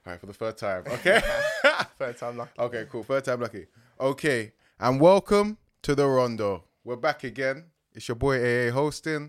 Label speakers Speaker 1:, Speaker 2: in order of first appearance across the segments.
Speaker 1: All right, for the third time. Okay.
Speaker 2: Third time lucky.
Speaker 1: Okay, cool. Third time lucky. Okay, and welcome to the Rondo. We're back again. It's your boy AA hosting.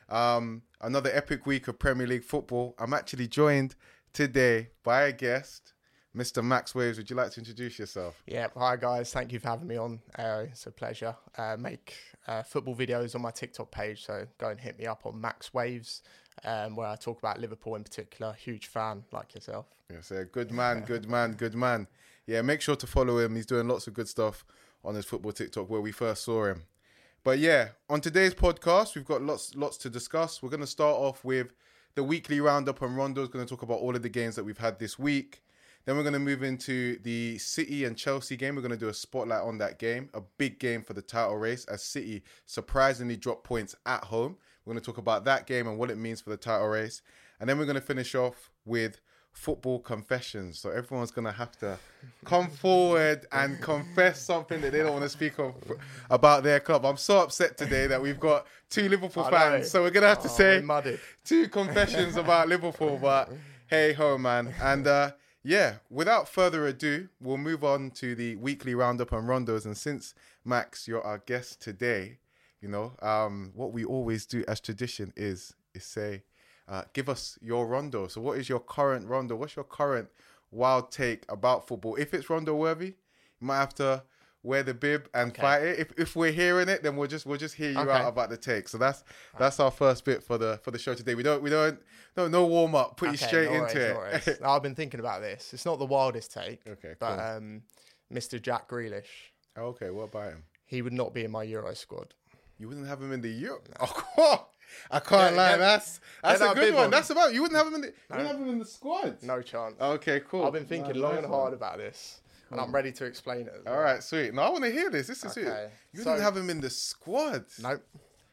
Speaker 1: Another epic week of Premier League football. I'm actually joined today by a guest, Mr. Max Waves. Would you like to introduce yourself?
Speaker 2: Yeah, hi guys. Thank you for having me on. It's a pleasure. Make football videos on my TikTok page, so go and hit me up on Max Waves, where I talk about Liverpool in particular. Huge fan like yourself.
Speaker 1: Yes, good man, good man, good man. Yeah, make sure to follow him. He's doing lots of good stuff on his football TikTok where we first saw him. But yeah, on today's podcast, we've got lots to discuss. We're going to start off with the weekly roundup on Rondo. We're going to talk about all of the games that we've had this week. Then we're going to move into the City and Chelsea game. We're going to do a spotlight on that game, a big game for the title race as City surprisingly dropped points at home. We're going to talk about that game and what it means for the title race. And then we're going to finish off with football confessions. So everyone's going to have to come forward and confess something that they don't want to speak of about their club. I'm so upset today that we've got two Liverpool fans. So we're going to have to say two confessions about Liverpool. But hey ho, man. And yeah, without further ado, we'll move on to the weekly roundup on Rondos. And since, Max, you're our guest today, you know, what we always do as tradition is say, give us your Rondo. So what is your current Rondo? What's your current wild take about football? If it's Rondo worthy, you might have to wear the bib and fight it. If we're hearing it, then we'll just hear you out about the take. So that's our first bit for the show today. We don't no warm up. Put you straight into it.
Speaker 2: No, I've been thinking about this. It's not the wildest take.
Speaker 1: Okay,
Speaker 2: but
Speaker 1: cool.
Speaker 2: Mr. Jack Grealish.
Speaker 1: Okay, what about him?
Speaker 2: He would not be in my Euro squad.
Speaker 1: You wouldn't have him in the Euro? Oh, I can't lie. That's a good one. That's about you wouldn't have him in the wouldn't have him in the squad.
Speaker 2: No chance.
Speaker 1: Okay, cool.
Speaker 2: I've been thinking long and hard about this. And I'm ready to explain it.
Speaker 1: All right, sweet. No, I want to hear this. This is sweet. You didn't have him in the squad.
Speaker 2: Nope.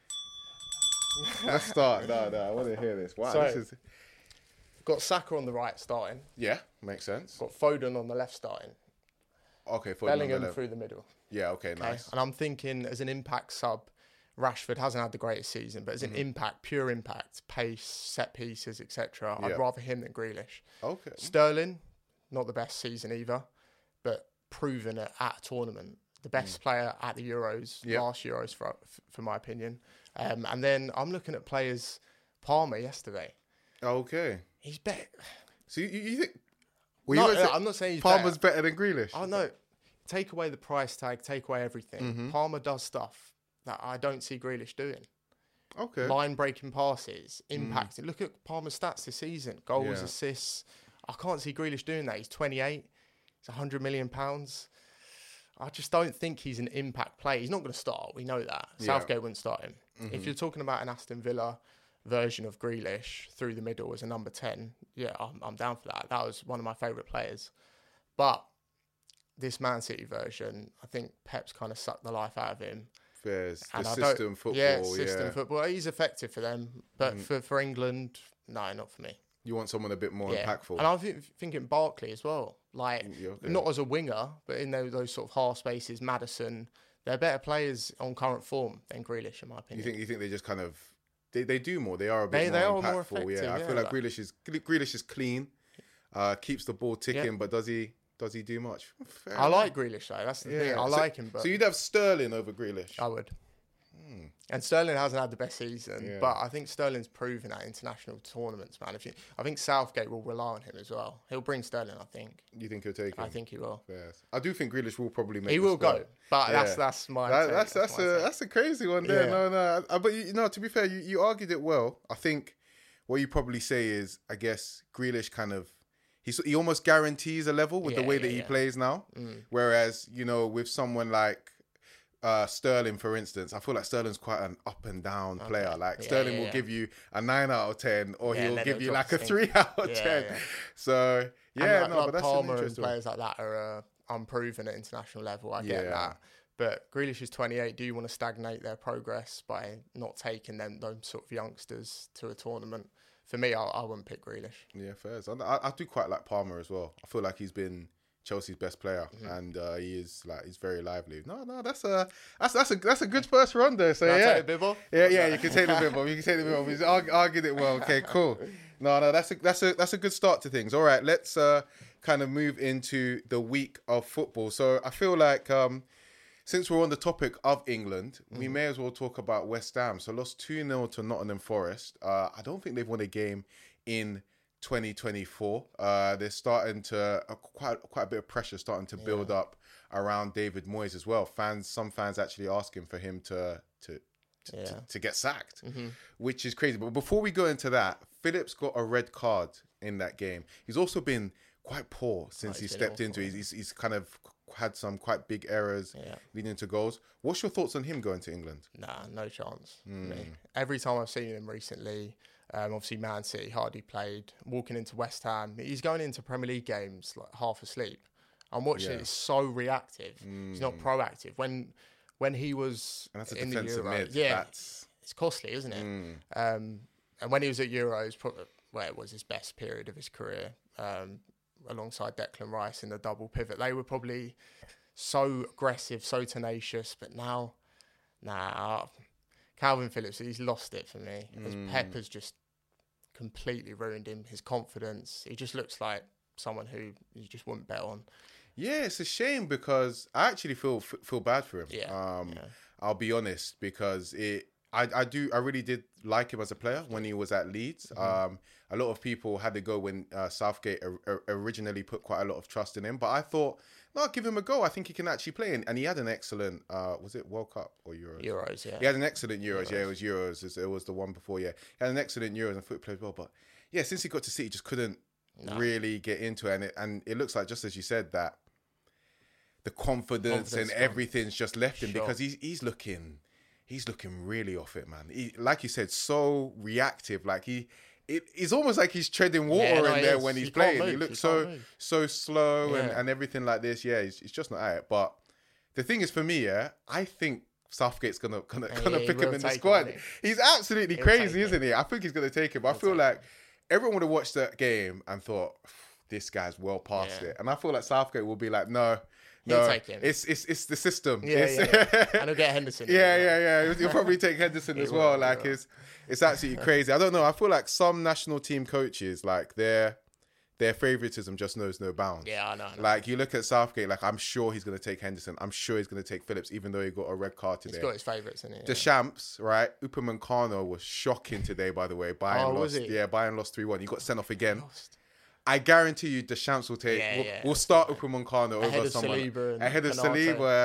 Speaker 1: Let's start. No, I want to hear this. Wow,
Speaker 2: So,
Speaker 1: this is...
Speaker 2: Got Saka on the right starting.
Speaker 1: Yeah, makes sense.
Speaker 2: Got Foden on the left starting.
Speaker 1: Okay, Foden
Speaker 2: Bellingham through the middle.
Speaker 1: Yeah, okay, nice.
Speaker 2: And I'm thinking as an impact sub, Rashford hasn't had the greatest season, but as an impact, pure impact, pace, set pieces, etc., I'd rather him than Grealish.
Speaker 1: Okay.
Speaker 2: Sterling, not the best season either, but proven it at a tournament. The best player at the Euros, last Euros for my opinion. And then I'm looking at players, Palmer yesterday.
Speaker 1: Okay.
Speaker 2: He's better.
Speaker 1: So you think...
Speaker 2: I'm not saying he's
Speaker 1: Palmer's better than Grealish?
Speaker 2: Oh, no. Take away the price tag, take away everything. Palmer does stuff that I don't see Grealish doing.
Speaker 1: Okay.
Speaker 2: Line-breaking passes, impacting. Look at Palmer's stats this season. Goals, assists. I can't see Grealish doing that. He's 28. He's £100 million. I just don't think he's an impact player. He's not going to start. We know that. Southgate wouldn't start him. If you're talking about an Aston Villa version of Grealish through the middle as a number 10, yeah, I'm down for that. That was one of my favourite players. But this Man City version, I think Pep's kind of sucked the life out of him.
Speaker 1: Fairs.
Speaker 2: And
Speaker 1: the system football,
Speaker 2: system football. He's effective for them. But for England, no, not for me.
Speaker 1: You want someone a bit more impactful.
Speaker 2: And I'm thinking Barkley as well. Like, not as a winger, but in those sort of half spaces, Maddison, they're better players on current form than Grealish, in my opinion.
Speaker 1: You think they just kind of... They do more. They are a bit more impactful.
Speaker 2: More effective,
Speaker 1: I feel like Grealish is clean, keeps the ball ticking, but does he do much?
Speaker 2: I like Grealish though. That's the thing. I like him. But
Speaker 1: so you'd have Sterling over Grealish?
Speaker 2: I would. And Sterling hasn't had the best season, but I think Sterling's proven at international tournaments, man. I think Southgate will rely on him as well. He'll bring Sterling, I think.
Speaker 1: You think he'll take him?
Speaker 2: I think he will.
Speaker 1: Yes. I do think Grealish will probably make.
Speaker 2: He will go, but that's my.
Speaker 1: That's a crazy one there. Yeah. No. But to be fair, you argued it well. I think what you probably say is, I guess Grealish kind of. He almost guarantees a level with the way that he plays now. Whereas, with someone like Sterling, for instance, I feel like Sterling's quite an up and down player. Like Sterling will give you a 9 out of 10 or he'll give you like a 3 out of 10. So, but that's
Speaker 2: Palmer
Speaker 1: an
Speaker 2: and players like that are unproven at international level. I get that. But Grealish is 28. Do you want to stagnate their progress by not taking them sort of youngsters to a tournament? For me, I wouldn't pick Grealish.
Speaker 1: Yeah, fair. So I do quite like Palmer as well. I feel like he's been Chelsea's best player, and he's very lively. No, that's a good first run there. So
Speaker 2: Can I take the bib off?
Speaker 1: Yeah, you can take the bib off. You can take the bib off. He's argued it well. Okay, cool. No, that's a good start to things. All right, let's kind of move into the week of football. So I feel like since we're on the topic of England, we may as well talk about West Ham. So lost 2-0 to Nottingham Forest. I don't think they've won a game in 2024. They're starting to quite a bit of pressure starting to build up around David Moyes as well. Some fans actually asking for him to get sacked, which is crazy. But before we go into that, Phillips got a red card in that game. He's also been quite poor since he stepped into it. He's kind of had some quite big errors leading to goals. What's your thoughts on him going to England?
Speaker 2: Nah, no chance. Every time I've seen him recently, obviously Man City, hardly played, walking into West Ham, he's going into Premier League games like half asleep. I'm watching it, it's so reactive. He's not proactive. When he was in the Euros, it's costly, isn't it? And when he was at Euros, where it was his best period of his career, alongside Declan Rice in the double pivot, they were probably so aggressive, so tenacious. But now, Calvin Phillips, he's lost it for me. As Pep has just completely ruined him, his confidence. He just looks like someone who you just wouldn't bet on.
Speaker 1: Yeah, it's a shame because I actually feel bad for him. I'll be honest, because I really did like him as a player when he was at Leeds. A lot of people had to go when Southgate originally put quite a lot of trust in him, but I thought, no, give him a go. I think he can actually play. And he had an excellent, was it World Cup or Euros?
Speaker 2: Euros, yeah.
Speaker 1: He had an excellent Euros. Yeah, it was Euros. It was the one before, yeah. He had an excellent Euros and I thought he played well. But yeah, since he got to City, he just couldn't really get into it. And it looks like, just as you said, that the confidence and everything's just left him because he's looking really off it, man. He, like you said, so reactive. Like it's almost like he's treading water in there when he's playing. He looks so slow and everything like this. Yeah, he's just not at it. But the thing is, for me, I think Southgate's gonna pick him in the squad. He's absolutely crazy, isn't he? I think he's gonna take him. I feel like everyone would have watched that game and thought, this guy's well past it. And I feel like Southgate will be like, no,
Speaker 2: take him.
Speaker 1: It's the system.
Speaker 2: And he'll get Henderson.
Speaker 1: He'll probably take Henderson as well. Like it's absolutely crazy. I don't know. I feel like some national team coaches, like their favoritism just knows no bounds.
Speaker 2: Yeah, I know.
Speaker 1: Like you look at Southgate, like I'm sure he's going to take Henderson. I'm sure he's going to take Phillips, even though he got a red card today.
Speaker 2: He's got his favourites in it.
Speaker 1: Deschamps, right? Upamecano was shocking today, by the way. Bayern lost. Yeah, Bayern lost 3-1. He got sent off again. I guarantee you, Deschamps will take. We'll start Upamecano over someone ahead of Saliba,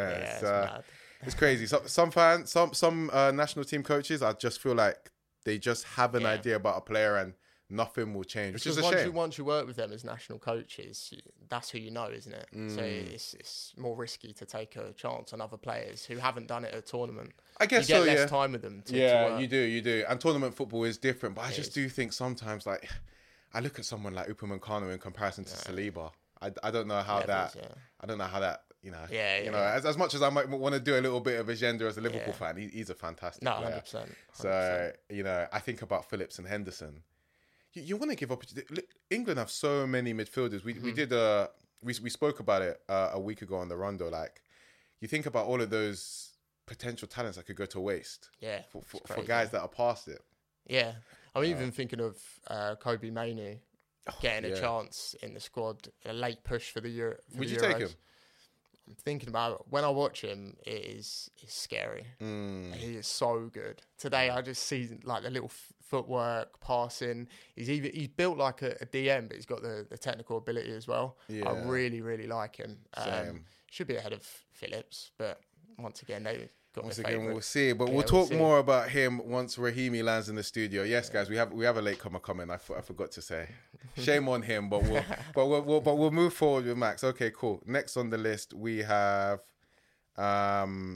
Speaker 1: and it's crazy. Some fans, some national team coaches, I just feel like they just have an idea about a player and nothing will change, which is a shame.
Speaker 2: Once you work with them as national coaches, that's who you know, isn't it? So it's more risky to take a chance on other players who haven't done it at a tournament.
Speaker 1: I guess
Speaker 2: you get less time with them. To work.
Speaker 1: You do. And tournament football is different, but I just do think sometimes, like, I look at someone like Upamecano in comparison to Saliba. I don't know how that. I don't know how that. You know. You know, as much as I might want to do a little bit of agenda as a Liverpool fan, he's a fantastic player.
Speaker 2: 100%.
Speaker 1: So I think about Phillips and Henderson. You want to give opportunity. England have so many midfielders. We did we spoke about it a week ago on the Rondo. Like, you think about all of those potential talents that could go to waste.
Speaker 2: Yeah,
Speaker 1: for guys that are past it.
Speaker 2: Yeah, I'm even thinking of Kobe Mainoo getting a chance in the squad. A late push for the Euro.
Speaker 1: Would you take him?
Speaker 2: I'm thinking about it. When I watch him, it's scary. He is so good. Today, I just see like the little footwork, passing. He's built like a DM, but he's got the technical ability as well. Yeah. I really, really like him. Should be ahead of Phillips, but once again,
Speaker 1: we'll see. But we'll talk more about him once Rahimi lands in the studio. Yes, guys, we have a latecomer coming. I forgot to say. Shame on him, but we'll move forward with Max. Okay, cool. Next on the list we have Mbappe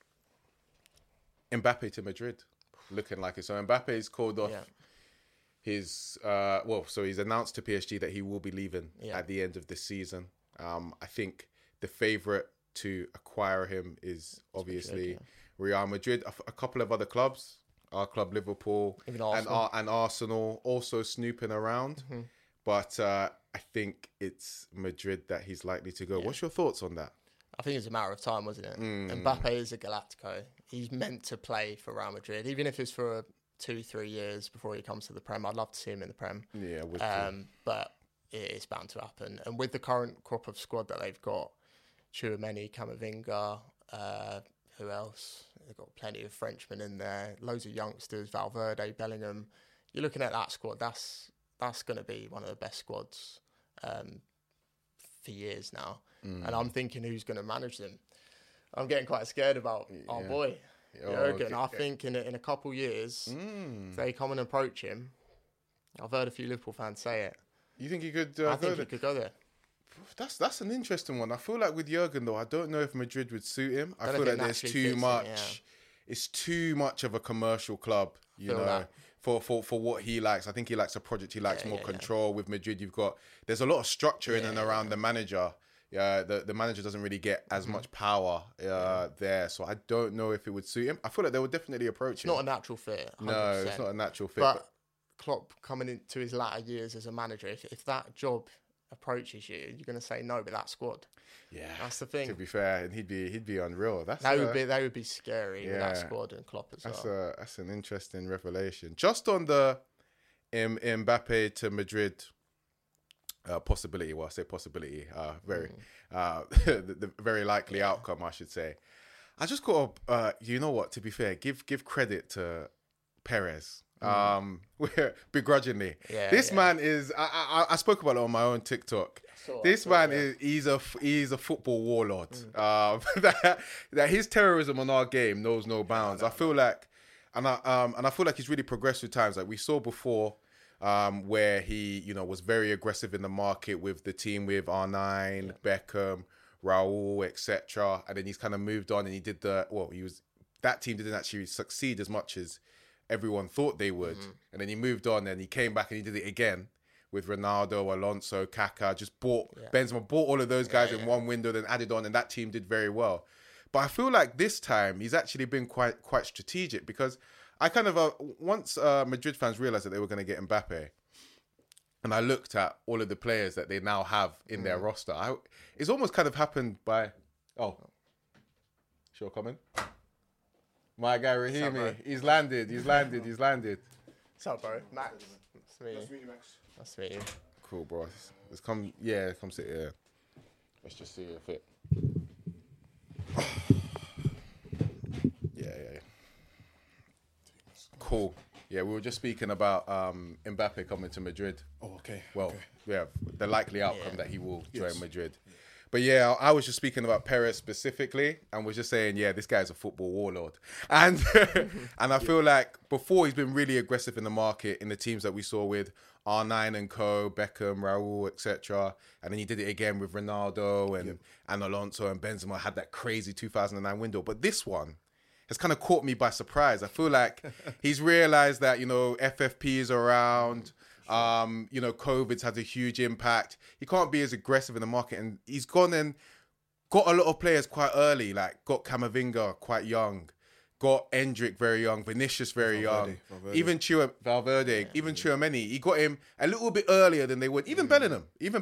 Speaker 1: to Madrid, looking like it. So Mbappe's called off his so he's announced to PSG that he will be leaving at the end of this season. I think the favourite to acquire him is obviously Real Madrid. A couple of other clubs, our club Liverpool and Arsenal also snooping around. But I think it's Madrid that he's likely to go. What's your thoughts on that?
Speaker 2: I think it's a matter of time, wasn't it? Mbappe is a Galactico. He's meant to play for Real Madrid, even if it's for 2-3 years before he comes to the Prem. I'd love to see him in the Prem.
Speaker 1: Yeah, would too.
Speaker 2: But it's bound to happen. And with the current crop of squad that they've got, Tchouaméni, Camavinga, who else? They've got plenty of Frenchmen in there, loads of youngsters, Valverde, Bellingham. You're looking at that squad. That's going to be one of the best squads for years now. And I'm thinking, who's going to manage them? I'm getting quite scared about our boy, Jurgen. I think in a couple years, if they come and approach him, I've heard a few Liverpool fans say it.
Speaker 1: You think he could?
Speaker 2: I think he could go there.
Speaker 1: That's an interesting one. I feel like with Jurgen though, I don't know if Madrid would suit him. I feel like there's too much. It's too much of a commercial club, you know, for what he likes. I think he likes a project. He likes more control. With Madrid, there's a lot of structure in and around the manager. Yeah, the manager doesn't really get as much power there, so I don't know if it would suit him. I feel like they would definitely approach him.
Speaker 2: Not a natural fit. 100%.
Speaker 1: No, it's not a natural fit.
Speaker 2: But Klopp coming into his latter years as a manager, if that job approaches you, you're going to say no. But that squad, that's the thing.
Speaker 1: To be fair, and he'd be unreal.
Speaker 2: They would be scary with that squad and Klopp as well.
Speaker 1: That's an interesting revelation. Just on the Mbappe to Madrid possibility. Well, I say possibility. The very likely outcome, I should say. I just got you know what? To be fair, give credit to Perez. Begrudgingly, this man is. I spoke about it on my own TikTok. He's a football warlord. That his terrorism on our game knows no bounds. I feel like, and I feel like he's really progressed with times. Like we saw before, where he was very aggressive in the market with the team with R9, Beckham, Raul, etc. And then he's kind of moved on and he did that team didn't actually succeed as much as everyone thought they would. And then he moved on and he came back and he did it again with Ronaldo, Alonso, Kaká, just Benzema bought all of those guys in one window, then added on, and that team did very well. But I feel like this time he's actually been quite strategic, because I kind of once Madrid fans realised that they were going to get Mbappe, and I looked at all of the players that they now have in their roster. It's almost kind of happened by sure coming. My guy Rahimi, he's landed.
Speaker 2: What's up, bro? Max. Nice to meet you, Max. Nice to meet you.
Speaker 1: Cool, bro. Let's come sit here. Let's just see if it. Yeah. Cool. Yeah, we were just speaking about Mbappe coming to Madrid.
Speaker 3: Oh, okay.
Speaker 1: Well, the likely outcome that he will join Madrid. But yeah, I was just speaking about Perez specifically, and was just saying, this guy's a football warlord, and and I feel like before he's been really aggressive in the market in the teams that we saw with R9 and co, Beckham, Raul, etc. And then he did it again with Ronaldo and Alonso and Benzema. Had that crazy 2009 window, but this one has kind of caught me by surprise. I feel like he's realized that FFP is around. COVID's had a huge impact. He can't be as aggressive in the market, and he's gone and got a lot of players quite early. Like got Camavinga quite young, got Endrick very young, Vinicius very young, even Valverde, even Tchouaméni. He got him a little bit earlier than they would. Even Bellingham.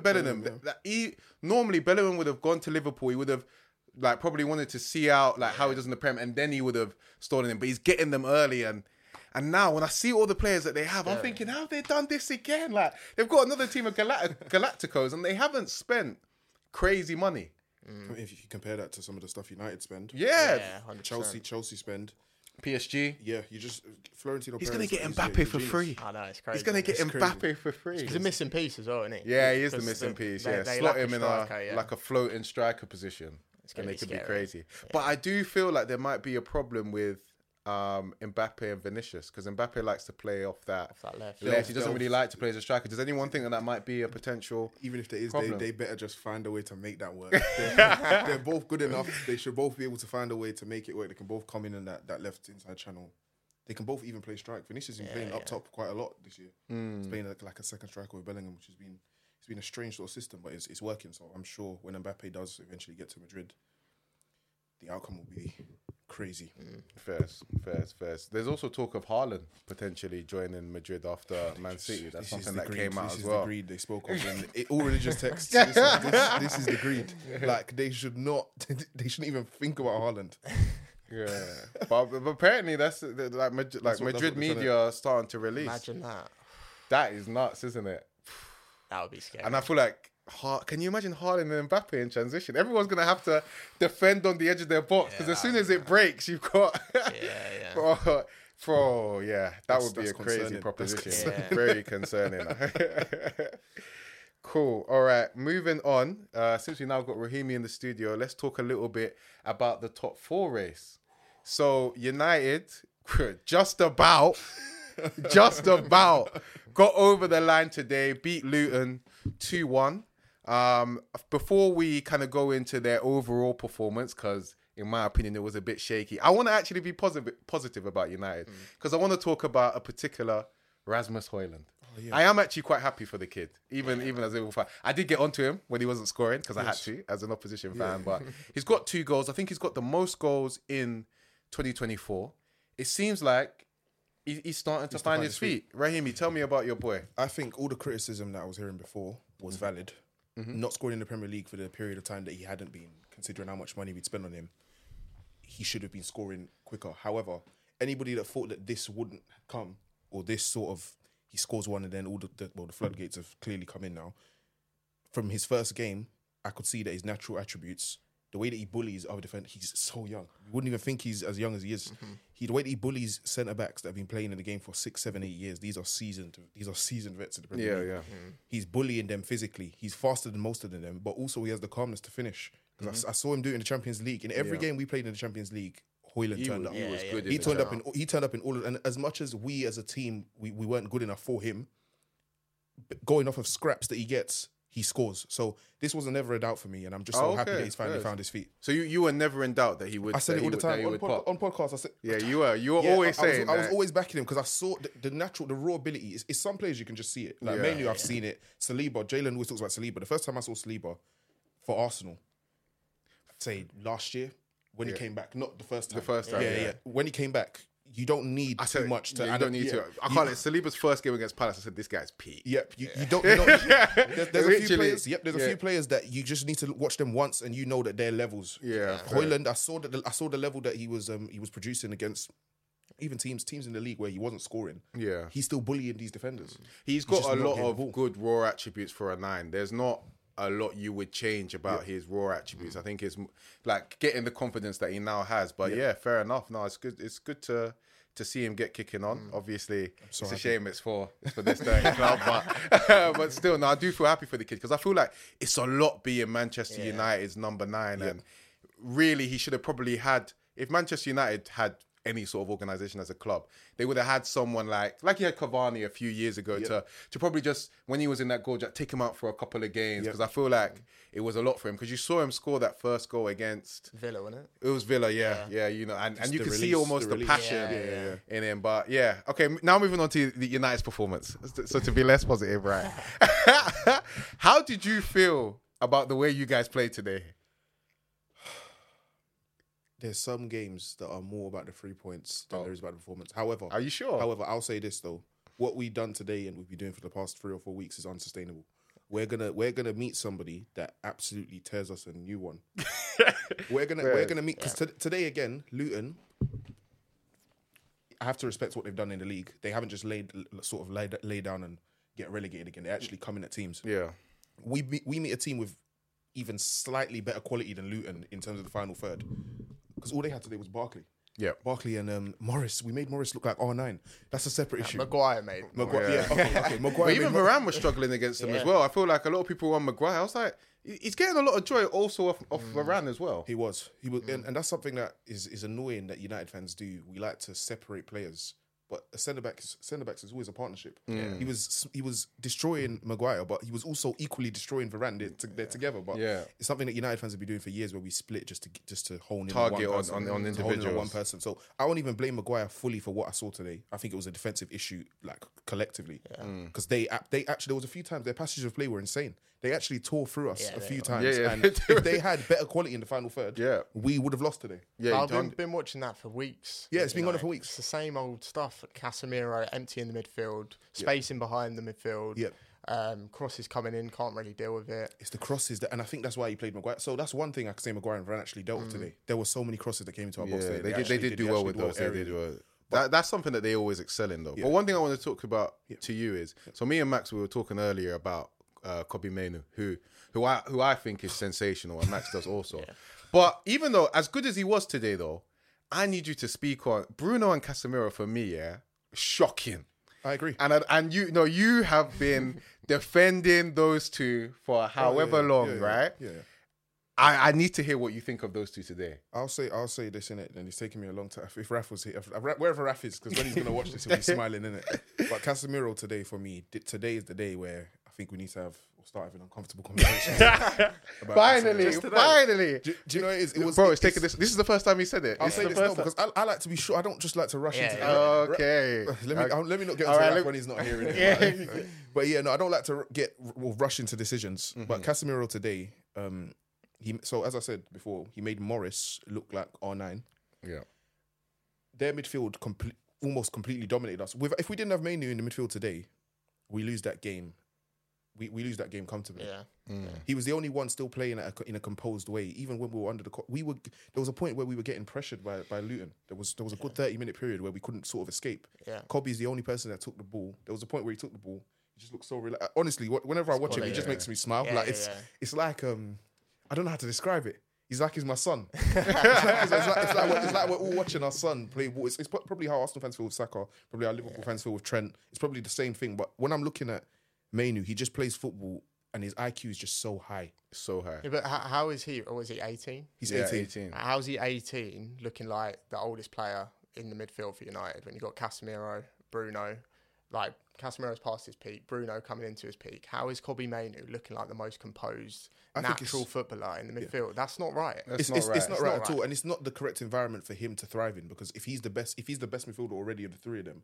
Speaker 1: Normally Bellingham would have gone to Liverpool. He would have probably wanted to see out how he does in the Prem, and then he would have stolen him. But he's getting them early, and now when I see all the players that they have, I'm thinking, how have they done this again? They've got another team of Galacticos, and they haven't spent crazy money.
Speaker 3: If you compare that to some of the stuff United spend, Chelsea spend,
Speaker 1: PSG,
Speaker 3: you just Florentino.
Speaker 1: He's going to get Mbappe for free.
Speaker 2: I know, it's crazy.
Speaker 1: He's going to get Mbappe for free.
Speaker 2: He's a missing piece as well, isn't he?
Speaker 1: Yeah, he is the missing piece. Slot him in a floating striker position, and they could be crazy. But I do feel like there might be a problem with Mbappe and Vinicius, because Mbappe likes to play off that left. He doesn't really like to play as a striker. Does anyone think that might be a potential?
Speaker 3: Even if there is, they better just find a way to make that work. They're both good enough. They should both be able to find a way to make it work. They can both come in that left inside channel. They can both even play strike. Vinicius has been playing up top quite a lot this year. He's playing like a second striker with Bellingham, which has been a strange sort of system, but it's working. So I'm sure when Mbappe does eventually get to Madrid, the outcome will be crazy.
Speaker 1: Fairs. There's also talk of Haaland potentially joining Madrid after Man City. That's something that came out as well.
Speaker 3: This is the greed they spoke of in all religious texts. This is the greed. They shouldn't even think about Haaland.
Speaker 1: Yeah, but apparently that's Madrid media are starting to release.
Speaker 2: Imagine that.
Speaker 1: That is nuts, isn't it?
Speaker 2: That would be scary.
Speaker 1: And I feel like, can you imagine Haaland and Mbappe in transition? Everyone's going to have to defend on the edge of their box because as soon as it breaks, you've got... that would be a crazy proposition. Very concerning. Cool. All right, moving on. Since we now got Rahimi in the studio, let's talk a little bit about the top 4 race. So United, just about got over the line today, beat Luton 2-1. Before we kind of go into their overall performance, because in my opinion it was a bit shaky, I want to actually be positive about United, because I want to talk about a particular Rasmus Højlund. I am actually quite happy for the kid, even as a Liverpool fan. I did get onto him when he wasn't scoring because I had to as an opposition fan, but he's got 2 goals. I think he's got the most goals in 2024. It seems like he's starting to find his feet. Rahimi, tell me about your boy.
Speaker 3: I think all the criticism that I was hearing before was valid. Not scoring in the Premier League for the period of time that he hadn't been, considering how much money we'd spent on him, he should have been scoring quicker. However, anybody that thought that this wouldn't come, or this sort of, he scores one and then all the floodgates have clearly come in now. From his first game, I could see that his natural attributes, the way that he bullies other defenders, he's so young. You wouldn't even think he's as young as he is. The way that he bullies centre-backs that have been playing in the game for 6, 7, 8 years, these are seasoned vets of the Premier League. He's bullying them physically. He's faster than most of them, but also he has the calmness to finish. Because I saw him do it in the Champions League. In every game we played in the Champions League, Højlund turned up.
Speaker 1: He was good.
Speaker 3: He turned up in all of, and as much as we as a team, we weren't good enough for him, going off of scraps that he gets, he scores. So this was never a doubt for me, and I'm just so happy that he's finally found his feet.
Speaker 1: So you were never in doubt that he would.
Speaker 3: I said it all the time on podcasts. I said,
Speaker 1: you were always saying.
Speaker 3: I was always backing him because I saw the raw ability. It's some players you can just see it. Like mainly I've seen it. Saliba, Jalen always talks about Saliba. The first time I saw Saliba for Arsenal, I'd say last year when he came back, not the first time. When he came back. You don't need too much to.
Speaker 1: You don't need to. I can't. Saliba's first game against Palace, I said this guy's peak.
Speaker 3: Yep. You don't. There's a few players. Yep. There's a few players that you just need to watch them once, and you know that they're levels.
Speaker 1: Yeah.
Speaker 3: Højlund, I saw the level that he was producing against even teams in the league where he wasn't scoring.
Speaker 1: Yeah.
Speaker 3: He's still bullying these defenders.
Speaker 1: He's got a lot of good raw attributes for a 9. There's not a lot you would change about his raw attributes. I think it's like getting the confidence that he now has. But fair enough. No, it's good. It's good to see him get kicking on. Obviously, it's a shame it's for this club, but still, no, I do feel happy for the kid because I feel like it's a lot being Manchester United's number 9, and really he should have probably had, if Manchester United had any sort of organisation as a club, they would have had someone like he had Cavani a few years ago to probably just, when he was in that goal, just take him out for a couple of games, because I feel like it was a lot for him, because you saw him score that first goal against
Speaker 2: Villa, wasn't it?
Speaker 1: It was Villa, you know, and you can see almost the passion in him. But okay, now moving on to the United's performance. So to be less positive, right? How did you feel about the way you guys played today?
Speaker 3: There's some games that are more about the 3 points than there is about the performance. However,
Speaker 1: are you sure?
Speaker 3: However, I'll say this though: what we've done today and we've been doing for the past 3 or 4 weeks is unsustainable. We're gonna meet somebody that absolutely tears us a new one. we're gonna meet, because today again, Luton. I have to respect what they've done in the league. They haven't just lay down and get relegated again. They're actually coming at teams.
Speaker 1: Yeah,
Speaker 3: we meet a team with even slightly better quality than Luton in terms of the final third. Because all they had today was Barkley. Yeah. Barkley and Morris. We made Morris look like R9. That's a separate issue.
Speaker 2: Maguire made.
Speaker 3: Maguire. Okay. Maguire.
Speaker 1: But even Varane was struggling against them as well. I feel like a lot of people were on Maguire. I was like, he's getting a lot of joy also off Varane as well.
Speaker 3: He was. And that's something that is annoying that United fans do. We like to separate players. But a centre-backs is always a partnership. He was destroying Maguire, but he was also equally destroying Varane. They're together. But it's something that United fans have been doing for years, where we split just to hone in
Speaker 1: target
Speaker 3: on
Speaker 1: individuals.
Speaker 3: One person. So I won't even blame Maguire fully for what I saw today. I think it was a defensive issue, like collectively, because they actually, there was a few times their passages of play were insane. They actually tore through us a few times. And if they had better quality in the final third, we would have lost today.
Speaker 2: I've been watching that for weeks.
Speaker 3: Yeah, it's been going on for weeks.
Speaker 2: It's the same old stuff. Casemiro empty in the midfield, spacing behind the midfield. Crosses coming in, can't really deal with it.
Speaker 3: It's the crosses and I think that's why he played Maguire. So that's one thing I could say Maguire and Varane actually dealt with today. There were so many crosses that came into our box today.
Speaker 1: They did do well with those. They did well. That's something that they always excel in, though. But one thing I want to talk about to you is, so me and Max, we were talking earlier about Kobbie Mainoo, who I think is sensational, and Max does also. But even though, as good as he was today, though, I need you to speak on Bruno and Casemiro. For me, shocking.
Speaker 3: I agree.
Speaker 1: And you have been defending those two for however long, right?
Speaker 3: Yeah.
Speaker 1: I need to hear what you think of those two today.
Speaker 3: I'll say this in it, and it's taking me a long time. If Raf was here, wherever Raf is, because when he's gonna watch this, he'll be smiling in it. But Casemiro today, for me, today is the day where I think we need to start having uncomfortable conversations.
Speaker 1: Finally.
Speaker 3: Do you know it is?
Speaker 1: Bro, it's taking this. This is the first time he said it.
Speaker 3: I'll say this now because I like to be sure. I don't just like to rush into.
Speaker 1: Okay.
Speaker 3: Let me not get into Raf when he's not hearing it. But yeah, no, I don't like to rush into decisions. But Casemiro today. So as I said before, he made Morris look like R9.
Speaker 1: Yeah.
Speaker 3: Their midfield almost completely dominated us. If we didn't have Mainoo in the midfield today, we lose that game. We lose that game comfortably.
Speaker 2: Yeah.
Speaker 3: He was the only one still playing in a composed way. Even when we were under there was a point where we were getting pressured by Luton. There was a good 30-minute period where we couldn't sort of escape.
Speaker 2: Yeah.
Speaker 3: Kobbie's the only person that took the ball. There was a point where he took the ball. He just looked so relaxed. Honestly, whenever I watch him, he just makes me smile. It's like I don't know how to describe it. He's my son. it's like we're all watching our son play ball. It's probably how Arsenal fans feel with Saka. Probably how Liverpool fans feel with Trent. It's probably the same thing. But when I'm looking at Mainoo, he just plays football and his IQ is just so high.
Speaker 1: So high.
Speaker 2: Yeah, but how is he? Or was he 18?
Speaker 3: He's
Speaker 1: 18.
Speaker 2: How's he 18 looking like the oldest player in the midfield for United when you've got Casemiro, Bruno, like Casemiro's past his peak, Bruno coming into his peak. How is Kobbie Mainoo looking like the most composed, natural footballer in the midfield? That's not right.
Speaker 3: It's not right at all, and it's not the correct environment for him to thrive in. Because if he's the best midfielder already of the three of them,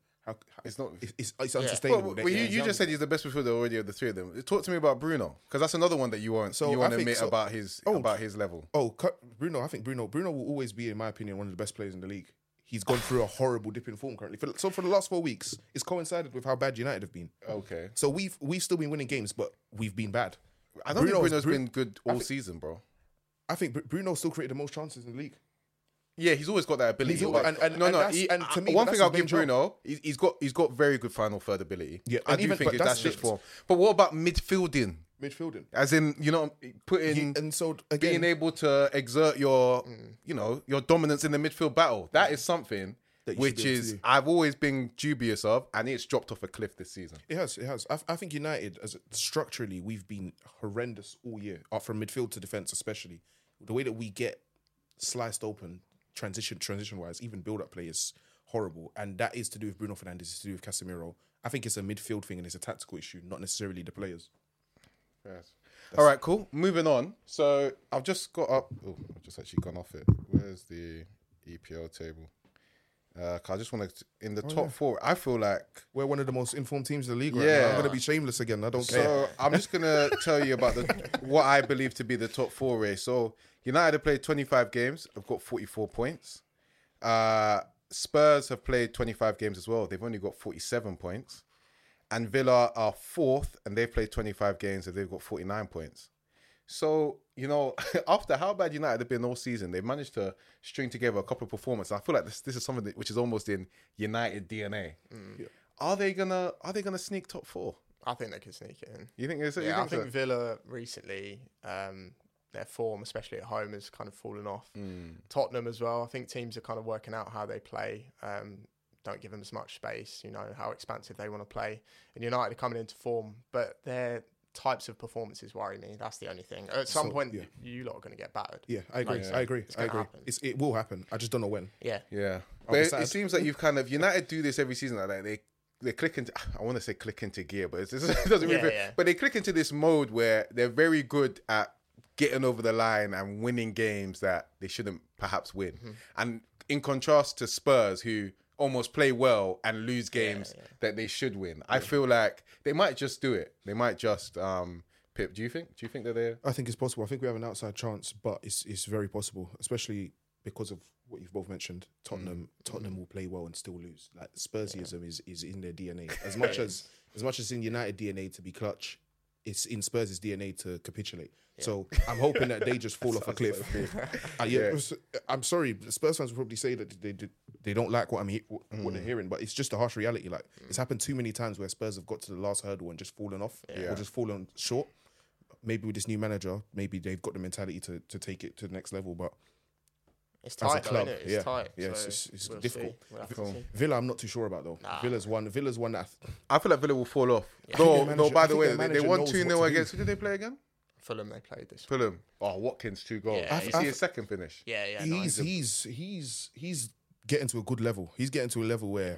Speaker 3: it's unsustainable.
Speaker 1: Well, you just said he's the best midfielder already of the three of them. Talk to me about Bruno, because that's another one that you won't admit about his level.
Speaker 3: Bruno, I think Bruno will always be, in my opinion, one of the best players in the league. He's gone through a horrible dip in form currently. So for the last 4 weeks, it's coincided with how bad United have been.
Speaker 1: Okay.
Speaker 3: So we've still been winning games, but we've been bad.
Speaker 1: I don't think Bruno's been good all season, bro.
Speaker 3: I think Bruno still created the most chances in the league.
Speaker 1: Yeah, he's always got that ability.
Speaker 3: And to me,
Speaker 1: one thing I'll give Bruno, he's got very good final third ability.
Speaker 3: Yeah,
Speaker 1: I do think that's just form. But what about midfielding? As in, being able to exert your dominance in the midfield battle. That is something which is I've always been dubious of, and it's dropped off a cliff this season.
Speaker 3: It has. I think United, structurally, we've been horrendous all year, from midfield to defence especially. The way that we get sliced open, transition-wise, even build-up play is horrible, and that is to do with Bruno Fernandes, it's to do with Casemiro. I think it's a midfield thing and it's a tactical issue, not necessarily the players.
Speaker 1: Yes. All right, cool. Moving on. So I've just got up. Oh, I've just actually gone off it. Where's the EPL table? I just want to in the top four. I feel like
Speaker 3: we're one of the most informed teams in the league right now. I'm going to be shameless again. I don't care.
Speaker 1: So I'm just going to tell you about what I believe to be the top four race. So United have played 25 games. I've got 44 points. Spurs have played 25 games as well. They've only got 47 points. And Villa are fourth, and they've played 25 games, and they've got 49 points. So, after how bad United have been all season, they've managed to string together a couple of performances. I feel like this is something which is almost in United DNA. Yeah. Are they gonna sneak top four?
Speaker 2: I think they could sneak it in.
Speaker 1: You think?
Speaker 2: I think Villa recently, their form, especially at home, has kind of fallen off. Tottenham as well. I think teams are kind of working out how they play. Don't give them as much space, how expansive they want to play. And United are coming into form, but their types of performances worry me. That's the only thing. At some point, you lot are going to get battered.
Speaker 3: Yeah, I agree. It will happen. I just don't know when.
Speaker 2: Yeah.
Speaker 1: But it seems like you've kind of United do this every season like that. They click into. I want to say click into gear, but it doesn't really. But they click into this mode where they're very good at getting over the line and winning games that they shouldn't perhaps win. And in contrast to Spurs, who almost play well and lose games that they should win. I feel like they might just do it. They might just Pip, do you think that they?
Speaker 3: I think it's possible. I think we have an outside chance, but it's very possible, especially because of what you've both mentioned. Tottenham will play well and still lose. Like Spursism is in their DNA. As much as in United DNA to be clutch, it's in Spurs' DNA to capitulate. Yeah. So I'm hoping that they just fall off a cliff. I'm sorry, Spurs fans will probably say that they don't like what what they're hearing. But it's just a harsh reality. Like it's happened too many times where Spurs have got to the last hurdle and just fallen off or just fallen short. Maybe with this new manager, maybe they've got the mentality to take it to the next level. But
Speaker 2: it's
Speaker 3: as a
Speaker 2: tight,
Speaker 3: club,
Speaker 2: though, isn't it? It's tight.
Speaker 3: yeah,
Speaker 2: So
Speaker 3: it's
Speaker 2: we'll
Speaker 3: difficult.
Speaker 2: see. We'll have to see.
Speaker 3: Villa, I'm not too sure about though. Villa's one that
Speaker 1: I feel like Villa will fall off.
Speaker 3: I
Speaker 1: No,
Speaker 3: think their
Speaker 1: no.
Speaker 3: manager-
Speaker 1: By
Speaker 3: I
Speaker 1: the
Speaker 3: think
Speaker 1: way,
Speaker 3: their
Speaker 1: they
Speaker 3: manager
Speaker 1: won
Speaker 3: knows
Speaker 1: 2-0
Speaker 3: what to
Speaker 1: against.
Speaker 3: do.
Speaker 1: Who did they play again?
Speaker 2: Fulham, they played this.
Speaker 1: Fulham. Oh, Watkins 2 goals.
Speaker 2: Yeah,
Speaker 1: You see his second finish.
Speaker 2: Yeah.
Speaker 3: He's getting to a good level. He's getting to a level where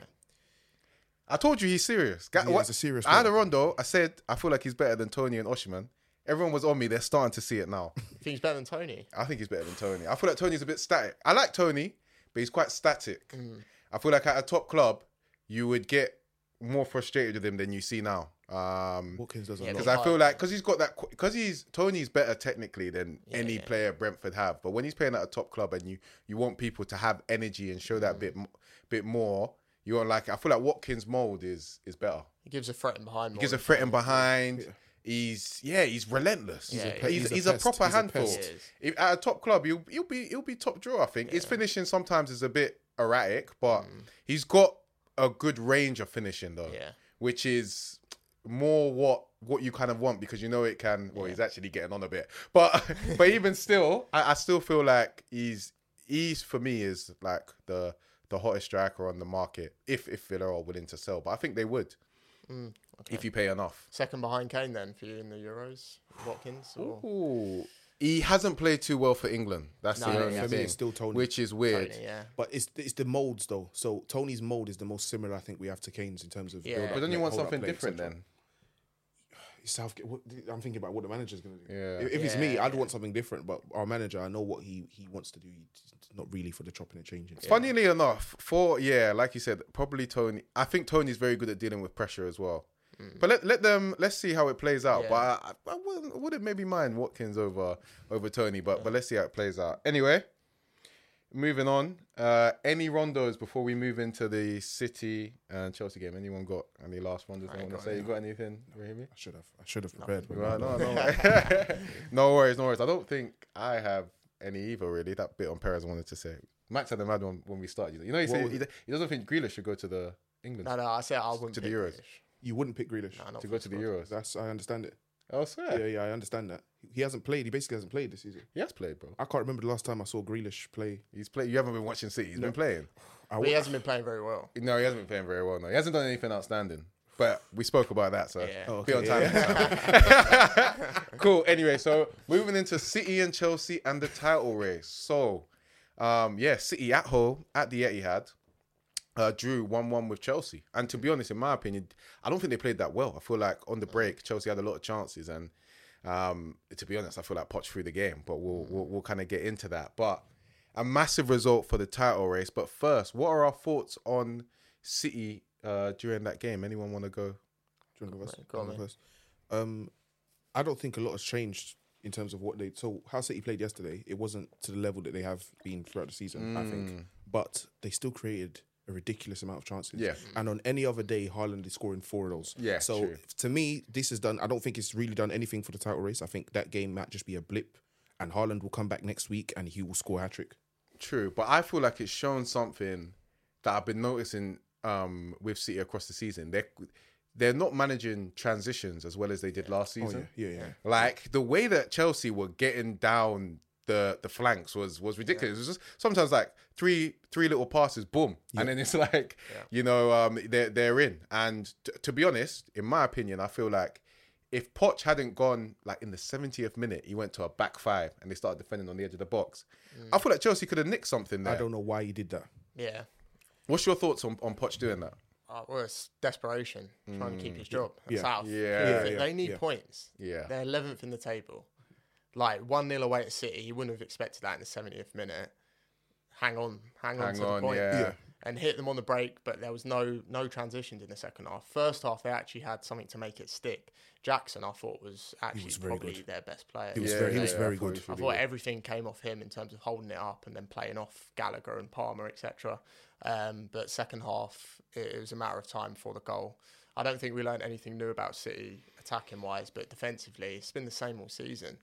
Speaker 1: I told you he's serious.
Speaker 3: he's a serious
Speaker 1: I had a
Speaker 3: player.
Speaker 1: Rondo. I said I feel like he's better than Tony and Osimhen. Everyone was on me. They're starting to see it now.
Speaker 2: You think he's better than Tony?
Speaker 1: I think he's better than Tony. I feel like Tony's a bit static. I like Tony, but he's quite static. I feel like at a top club, you would get more frustrated with him than you see now.
Speaker 3: Watkins does a
Speaker 2: Yeah,
Speaker 3: lot.
Speaker 1: Because I feel like Tony's better technically than any player Brentford have. But when he's playing at a top club and you want people to have energy and show that bit more, you want I feel like Watkins' mold is better.
Speaker 2: He gives a threat in behind.
Speaker 1: He gives a threat in behind.
Speaker 3: Yeah.
Speaker 1: He's relentless. He's a
Speaker 3: pest.
Speaker 1: proper
Speaker 3: He's a
Speaker 1: handful.
Speaker 3: pest.
Speaker 1: If, at a top club, he'll be top drawer. I think his finishing sometimes is a bit erratic, but he's got a good range of finishing though, which is more what you kind of want because you know it can. Well, he's actually getting on a bit, but even still, I still feel like he's for me is like the hottest striker on the market if Villa are willing to sell. But I think they would. If you pay enough.
Speaker 2: Second behind Kane then for you in the Euros, Watkins. Or...
Speaker 1: Ooh. He hasn't played too well for England. That's the only
Speaker 3: for me,
Speaker 1: thing.
Speaker 3: it's still Tony.
Speaker 1: Which is weird.
Speaker 2: Tony, yeah.
Speaker 3: But it's the molds though. So Tony's mold is the most similar I think we have to Kane's in terms of.
Speaker 2: Yeah.
Speaker 3: build up
Speaker 1: But then you
Speaker 3: play,
Speaker 1: want
Speaker 3: hold up
Speaker 1: something
Speaker 3: play,
Speaker 1: different
Speaker 3: etc.
Speaker 1: then.
Speaker 3: Southgate. I'm thinking about what the manager's going to do.
Speaker 1: Yeah.
Speaker 3: If it's me, I'd want something different. But our manager, I know what he wants to do. He's not really for the chopping and changing.
Speaker 1: Funnily enough, like you said, probably Tony. I think Tony's very good at dealing with pressure as well. But let's see how it plays out.
Speaker 2: Yeah.
Speaker 1: But I wouldn't maybe mind Watkins over Tony. But let's see how it plays out. Anyway, moving on. Any rondos before we move into the City and Chelsea game? Anyone got any last rondos they want to say? You got anything, Rahimi?
Speaker 3: I should have prepared. but
Speaker 1: Right,
Speaker 3: no.
Speaker 1: no worries. I don't think I have any either, really. That bit on Perez I wanted to say. Max had a mad one when we started. You know, he said he doesn't think Grealish should go to the England.
Speaker 2: No, I said I wouldn't
Speaker 1: To the
Speaker 2: pick
Speaker 1: Euros.
Speaker 2: Grealish.
Speaker 3: You wouldn't pick Grealish
Speaker 2: No, not
Speaker 1: to
Speaker 2: for
Speaker 1: go to the
Speaker 2: squad.
Speaker 1: Euros.
Speaker 3: I understand it.
Speaker 1: Oh, swear.
Speaker 3: Yeah, I understand that. He hasn't played. He basically hasn't played this season.
Speaker 1: He has played, bro.
Speaker 3: I can't remember the last time I saw Grealish play.
Speaker 1: He's played. You haven't been watching City. He's been playing.
Speaker 2: But he hasn't been playing very well.
Speaker 1: No, he hasn't been playing very well. No, he hasn't done anything outstanding. But we spoke about that, so
Speaker 2: Yeah.
Speaker 1: be on time. Cool. Anyway, so moving into City and Chelsea and the title race. So, City at home at the Etihad. Drew 1-1 with Chelsea. And to be honest, in my opinion, I don't think they played that well. I feel like on the break, Chelsea had a lot of chances. And to be honest, I feel like Poch threw the game. But we'll kind of get into that. But a massive result for the title race. But first, what are our thoughts on City during that game? Anyone want to go?
Speaker 3: Do you want to go first?
Speaker 2: Go on,
Speaker 3: I'll
Speaker 2: mate.
Speaker 3: first. I don't think a lot has changed in terms of what they. So how City played yesterday, it wasn't to the level that they have been throughout the season. I think, but they still created a ridiculous amount of chances.
Speaker 1: Yeah.
Speaker 3: And on any other day, Haaland is scoring 4 of those.
Speaker 1: Yeah,
Speaker 3: So
Speaker 1: true.
Speaker 3: to me, this has done. I don't think it's really done anything for the title race. I think that game might just be a blip, and Haaland will come back next week and he will score a hat-trick.
Speaker 1: True, but I feel like it's shown something that I've been noticing with City across the season. They're not managing transitions as well as they did last season.
Speaker 3: Yeah.
Speaker 1: Like the way that Chelsea were getting down the flanks was ridiculous. It was just sometimes like three little passes, boom, and then it's like they're in. And to be honest, in my opinion, I feel like if Poch hadn't gone like in the 70th minute, he went to a back five and they started defending on the edge of the box. I feel like Chelsea could have nicked something there.
Speaker 3: I don't know why he did that.
Speaker 2: Yeah.
Speaker 1: What's your thoughts on Poch doing that?
Speaker 2: Well, it's desperation, trying to keep his job.
Speaker 3: Yeah.
Speaker 2: South.
Speaker 1: Yeah.
Speaker 2: They need points.
Speaker 1: Yeah.
Speaker 2: They're 11th in the table. Like 1-0 away at City, you wouldn't have expected that in the 70th minute. Hang on to the point.
Speaker 1: yeah.
Speaker 2: And hit them on the break, but there was no transitions in the second half. First half, they actually had something to make it stick. Jackson, I thought, was actually
Speaker 3: very
Speaker 2: probably
Speaker 3: good.
Speaker 2: their best player.
Speaker 3: He was
Speaker 1: Yeah,
Speaker 3: very,
Speaker 1: yeah,
Speaker 3: he was
Speaker 1: yeah,
Speaker 3: very
Speaker 1: I thought
Speaker 3: good.
Speaker 1: he was
Speaker 2: I
Speaker 1: really
Speaker 2: thought
Speaker 1: good.
Speaker 2: everything came off him in terms of holding it up and then playing off Gallagher and Palmer, etc. But second half, it was a matter of time for the goal. I don't think we learned anything new about City attacking wise, but defensively, it's been the same all season.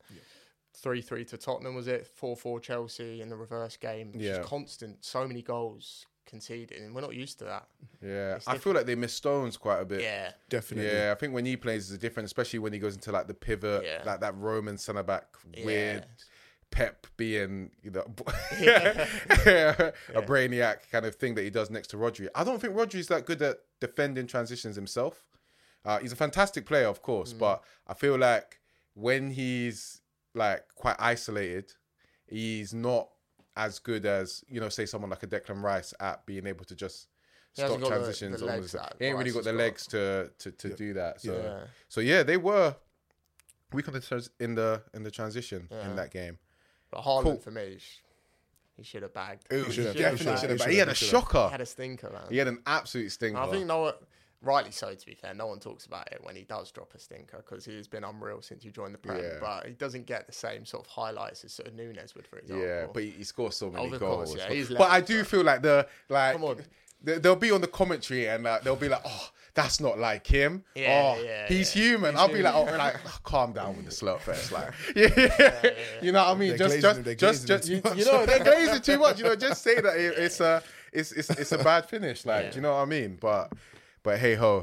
Speaker 2: 3-3 to Tottenham, was it? 4-4 Chelsea in the reverse game.
Speaker 1: Yeah.
Speaker 2: Just constant, so many goals conceding, and we're not used to that.
Speaker 1: Yeah,
Speaker 2: It's
Speaker 1: I feel like they miss Stones quite a bit.
Speaker 2: Yeah,
Speaker 3: Definitely.
Speaker 1: Yeah, I think when he plays is different, especially when he goes into like the pivot,
Speaker 2: Yeah.
Speaker 1: like that Roman centre back,
Speaker 2: Yeah.
Speaker 1: weird Pep being,
Speaker 2: Yeah.
Speaker 1: a brainiac kind of thing that he does next to Rodri. I don't think Rodri's that good at defending transitions himself. He's a fantastic player, of course, but I feel like when he's like quite isolated, he's not as good as, you know, say someone like a Declan Rice at being able to just
Speaker 2: He hasn't
Speaker 1: stop
Speaker 2: got
Speaker 1: transitions.
Speaker 2: the legs that
Speaker 1: He ain't really
Speaker 2: Rice
Speaker 1: got the
Speaker 2: has
Speaker 1: legs to do that. So
Speaker 2: Yeah.
Speaker 1: so yeah, they were weak on in the transition in that game.
Speaker 2: But Haaland
Speaker 1: Cool.
Speaker 2: for me, he should have bagged.
Speaker 3: He should have.
Speaker 1: Definitely should have.
Speaker 3: He
Speaker 1: He had a
Speaker 3: should have.
Speaker 1: shocker.
Speaker 2: He had a stinker, man.
Speaker 1: He had an absolute stinker.
Speaker 2: I think rightly so, to be fair. No one talks about it when he does drop a stinker because he has been unreal since he joined the Prem.
Speaker 1: Yeah.
Speaker 2: But he doesn't get the same sort of highlights as sort of Nunes would, for example.
Speaker 1: Yeah, but he scores so many
Speaker 2: Of
Speaker 1: goals.
Speaker 2: course, yeah, he's
Speaker 1: But I
Speaker 2: level,
Speaker 1: do
Speaker 2: so-
Speaker 1: feel like
Speaker 2: Come on.
Speaker 1: they'll be on the commentary and they'll be like, "Oh, that's not like him.
Speaker 2: Yeah,
Speaker 1: oh,
Speaker 2: yeah,
Speaker 1: he's
Speaker 2: yeah.
Speaker 1: human."
Speaker 2: He's
Speaker 1: I'll be like,
Speaker 2: human.
Speaker 1: calm down with the slurp first, like, yeah. You know what I mean?
Speaker 3: They're glazing
Speaker 1: You
Speaker 3: too
Speaker 1: know, they're glazing too much. You know, just say that it's a bad finish. Like,
Speaker 2: Yeah.
Speaker 1: do you know what I mean? But hey ho,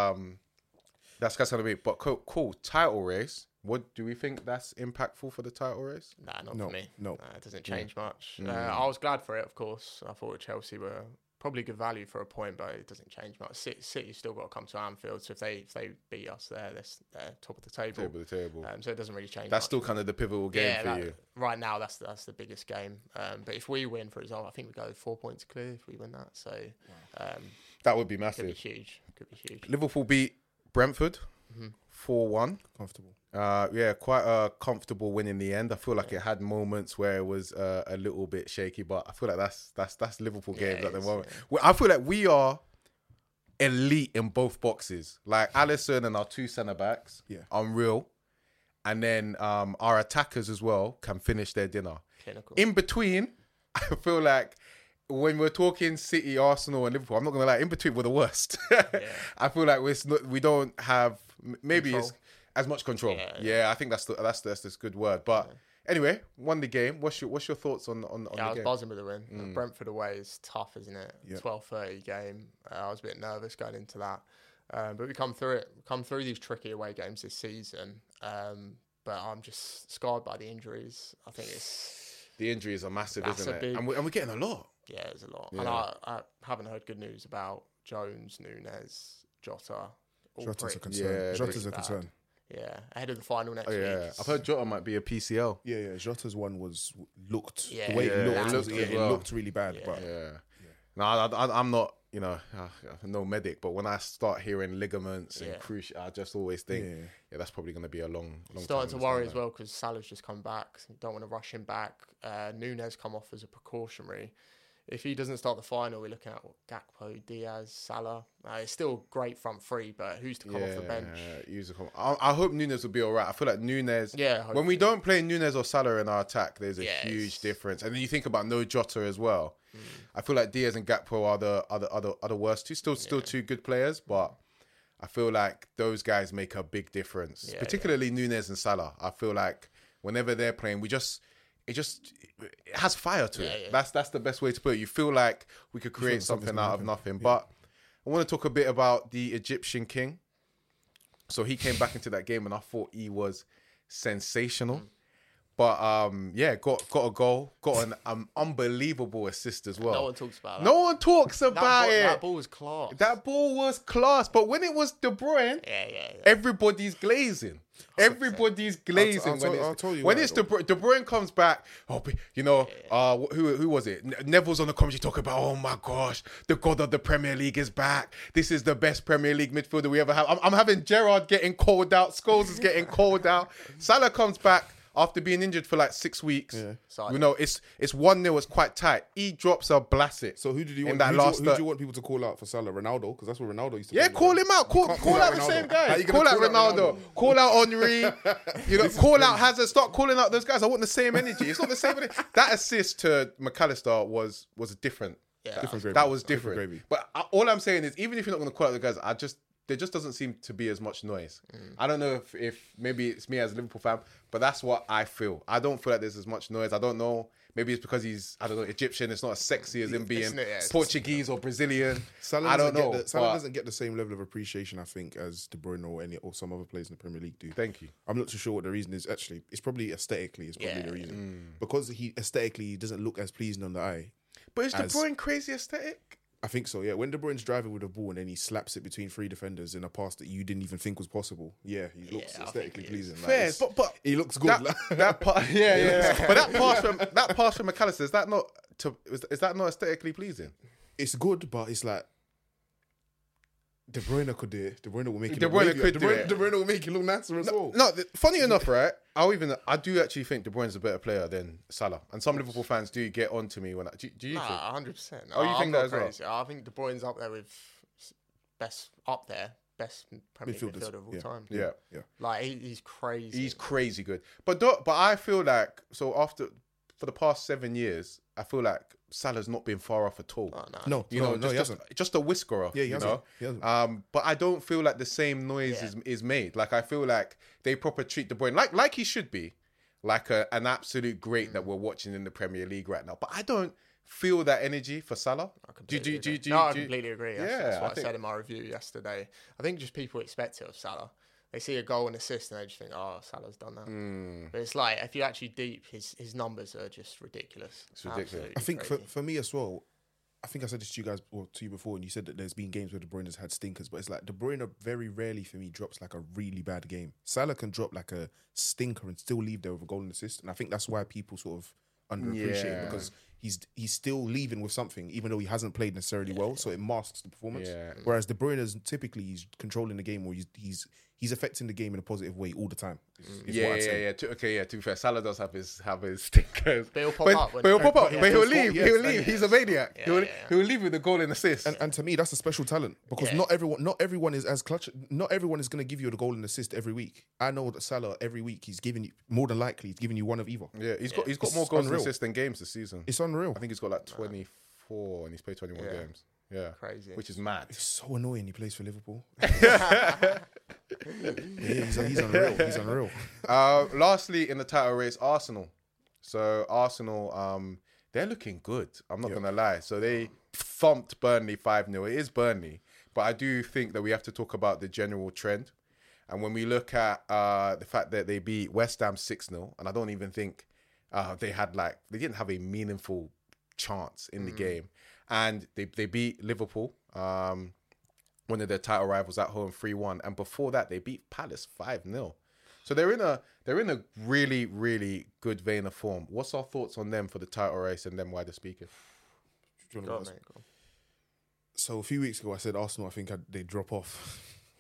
Speaker 1: that's gonna be. But cool title race. What do we think that's impactful for the title race?
Speaker 2: Nah, not
Speaker 3: No,
Speaker 2: for me.
Speaker 3: no.
Speaker 2: It doesn't change much. I was glad for it, of course. I thought Chelsea were probably good value for a point, but it doesn't change much. City's still got to come to Anfield, so if they beat us there, they're top of the table.
Speaker 1: Table to table.
Speaker 2: So it doesn't really change.
Speaker 1: That's
Speaker 2: much.
Speaker 1: still kind of the pivotal game for you.
Speaker 2: Right now, that's the biggest game. But if we win, for example, I think we go 4 points clear if we win that. So
Speaker 1: That would be
Speaker 2: could be
Speaker 1: massive.
Speaker 2: huge. Could be huge.
Speaker 1: Liverpool beat Brentford 4-1.
Speaker 3: Comfortable.
Speaker 1: Yeah, quite a comfortable win in the end. I feel like it had moments where it was a little bit shaky, but I feel like that's Liverpool games
Speaker 2: Yeah,
Speaker 1: at the
Speaker 2: it is,
Speaker 1: moment. I feel like we are elite in both boxes. Like Alisson and our two centre backs,
Speaker 3: Yeah.
Speaker 1: unreal, and then our attackers as well can finish their dinner.
Speaker 2: Clinical.
Speaker 1: In between, I feel like when we're talking City, Arsenal, and Liverpool, I'm not gonna lie, in between we're the worst. I feel like we don't have maybe
Speaker 2: Control.
Speaker 1: it's as much control.
Speaker 2: Yeah.
Speaker 1: Yeah, I think that's this good word. But anyway, won the game. What's your thoughts on
Speaker 2: Yeah, I
Speaker 1: the
Speaker 2: was
Speaker 1: game?
Speaker 2: buzzing with the win. Brentford away is tough, isn't it?
Speaker 3: Yeah.
Speaker 2: 12:30 game. I was a bit nervous going into that, but we come through it. Come through these tricky away games this season. But I'm just scarred by the injuries. I think it's
Speaker 1: The injuries are massive,
Speaker 2: That's
Speaker 1: isn't
Speaker 2: a
Speaker 1: it?
Speaker 2: big-
Speaker 1: And we're getting a lot.
Speaker 2: yeah, there's a lot.
Speaker 1: Yeah.
Speaker 2: And I haven't heard good news about Jones, Nunes, Jota. all
Speaker 3: Jota's a
Speaker 2: pretty-
Speaker 3: concern.
Speaker 1: Yeah,
Speaker 3: Jota's a
Speaker 2: bad.
Speaker 3: concern.
Speaker 2: Yeah, ahead of the final next
Speaker 1: Oh, yeah,
Speaker 2: week.
Speaker 1: I've heard Jota might be a PCL.
Speaker 3: Yeah. Jota's one looked
Speaker 2: Yeah,
Speaker 3: the way
Speaker 1: yeah,
Speaker 3: it
Speaker 1: it
Speaker 3: looked.
Speaker 1: looked
Speaker 3: It,
Speaker 1: as well.
Speaker 3: looked really bad,
Speaker 2: Yeah.
Speaker 3: but
Speaker 1: Yeah. No, I'm not. You know, no medic. But when I start hearing ligaments and
Speaker 2: Yeah.
Speaker 1: cruciate, I just always think,
Speaker 3: Yeah.
Speaker 1: yeah, that's probably going to be a long
Speaker 2: Starting
Speaker 1: time
Speaker 2: to worry
Speaker 1: stand
Speaker 2: as
Speaker 1: out.
Speaker 2: well because Salah's just come back. So you don't want to rush him back. Nunes come off as a precautionary. If he doesn't start the final, we're looking at Gakpo, Diaz, Salah. It's still great front three, but who's to come off the bench?
Speaker 1: I hope Nunes will be all right. I feel like Nunes.
Speaker 2: Yeah,
Speaker 1: When we don't play Nunes or Salah in our attack, there's a
Speaker 2: Yeah,
Speaker 1: huge
Speaker 2: it's-
Speaker 1: difference. And then you think about no Jota as well. I feel like Diaz and Gakpo are the worst two. Still two good players, but I feel like those guys make a big difference.
Speaker 2: Yeah,
Speaker 1: Particularly Nunes and Salah. I feel like whenever they're playing, it has fire to it.
Speaker 2: Yeah.
Speaker 1: That's the best way to put it. You feel like we could create
Speaker 3: something's
Speaker 1: something
Speaker 3: gonna
Speaker 1: out of
Speaker 3: happen.
Speaker 1: nothing. But I want to talk a bit about the Egyptian king. So he came back into that game and I thought he was sensational. But yeah, got a goal, got an unbelievable assist as well.
Speaker 2: No one talks about that.
Speaker 1: No one talks about it.
Speaker 2: That ball was class.
Speaker 1: That ball was class. But when it was De Bruyne,
Speaker 2: yeah.
Speaker 1: everybody's glazing. Everybody's glazing
Speaker 3: I'll tell you
Speaker 1: when
Speaker 3: why,
Speaker 1: it's De Bruyne comes back. Oh, you know, who was it? Neville's on the commentary talking about, oh my gosh, the god of the Premier League is back. This is the best Premier League midfielder we ever have. I'm having Gerrard getting called out. Scholes is getting called out. Salah comes back after being injured for like 6 weeks.
Speaker 2: Yeah.
Speaker 1: You know, it's 1-0. It's quite tight. He drops a blasset.
Speaker 3: So who did you
Speaker 1: in
Speaker 3: want?
Speaker 1: that last
Speaker 3: who do you want people to call out for Salah? Ronaldo, because that's what Ronaldo used to.
Speaker 1: Yeah, call him out. Call out the
Speaker 3: Ronaldo.
Speaker 1: same
Speaker 3: How
Speaker 1: guy.
Speaker 3: you
Speaker 1: Call
Speaker 3: gonna
Speaker 1: out Ronaldo. Call out Henry. You know, call out Hazard. Start calling out those guys. I want the same energy. It's not the same energy. That assist to McAllister was different.
Speaker 2: Yeah.
Speaker 3: Different gravy.
Speaker 1: That was
Speaker 3: Different
Speaker 1: different.
Speaker 3: gravy.
Speaker 1: But all I'm saying is, even if you're not going to call out the guys, I just there just doesn't seem to be as much noise. I don't know if maybe it's me as a Liverpool fan, but that's what I feel. I don't feel like there's as much noise. I don't know. Maybe it's because he's, I don't know, Egyptian. It's not as sexy as him being Portuguese or Brazilian. I don't know.
Speaker 3: Salah doesn't get the same level of appreciation, I think, as De Bruyne or some other players in the Premier League do.
Speaker 1: Thank you.
Speaker 3: I'm not too sure what the reason is. Actually, it's probably aesthetically. It's probably the reason. Because he aesthetically doesn't look as pleasing on the eye.
Speaker 1: But is De Bruyne crazy aesthetic?
Speaker 3: I think so, yeah. When De Bruyne's driving with the ball and then he slaps it between three defenders in a pass that you didn't even think was possible, he looks aesthetically pleasing.
Speaker 1: Fair, but
Speaker 3: he looks good.
Speaker 1: That part, But that pass from McAllister, is that not aesthetically pleasing?
Speaker 3: It's good, but it's like De Bruyne could do it. De Bruyne will make it.
Speaker 1: De Bruyne
Speaker 3: will make it look nicer as well.
Speaker 1: No, funny enough, right? I do actually think De Bruyne's a better player than Salah, and some Liverpool fans do get on to me when. Do you think?
Speaker 2: 100%.
Speaker 1: Oh, you think that as well?
Speaker 2: I think De Bruyne's up there with best Premier League midfielder of all time.
Speaker 1: Yeah.
Speaker 2: Like he's crazy.
Speaker 1: He's crazy good, but I feel like for the past 7 years, I feel like Salah's not been far off at all.
Speaker 3: No, he hasn't.
Speaker 1: Just a whisker off.
Speaker 3: Yeah, he hasn't.
Speaker 1: But I don't feel like the same noise is made. Like I feel like they proper treat De Bruyne like he should be, like an absolute great that we're watching in the Premier League right now. But I don't feel that energy for Salah.
Speaker 2: I completely agree. That's what I said in my review yesterday. I think just people expect it of Salah. They see a goal and assist and they just think, oh, Salah's done that. But it's like, if you actually deep, his numbers are just ridiculous.
Speaker 1: It's ridiculous.
Speaker 3: I think for me as well, I think I said this to you guys or to you before, and you said that there's been games where De Bruyne has had stinkers, but it's like De Bruyne very rarely for me drops like a really bad game. Salah can drop like a stinker and still leave there with a goal and assist, and I think that's why people sort of underappreciate him, because he's still leaving with something, even though he hasn't played necessarily well, so it masks the performance. Whereas De Bruyne is typically he's controlling the game, or he's affecting the game in a positive way all the time. Is what I'd say.
Speaker 1: To be fair, Salah does have his stinkers.
Speaker 2: But he'll pop up.
Speaker 1: But he'll leave. He'll leave. He's a maniac. He'll leave with a goal and assist.
Speaker 3: And to me, that's a special talent, because not everyone is as clutch. Not everyone is going to give you the goal and assist every week. I know that Salah every week he's giving you, more than likely he's giving you one of either.
Speaker 1: Yeah, he's got more goals and assists than games this season.
Speaker 3: It's unreal.
Speaker 1: I think he's got like 24 and he's played 21 games. Yeah,
Speaker 2: crazy.
Speaker 1: Which is mad.
Speaker 3: It's so annoying. He plays for Liverpool. He's unreal. He's unreal.
Speaker 1: Lastly, in the title race, Arsenal. So Arsenal, they're looking good. I'm not gonna lie. So they thumped Burnley 5-0. It is Burnley, but I do think that we have to talk about the general trend. And when we look at the fact that they beat West Ham 6-0, and I don't even think they didn't have a meaningful chance in the game. And they beat Liverpool, one of their title rivals, at home 3-1. And before that, they beat Palace 5-0. So they're in a really, really good vein of form. What's our thoughts on them for the title race and then wider speaking?
Speaker 2: Go.
Speaker 3: So a few weeks ago, I said Arsenal, I think they'd drop off.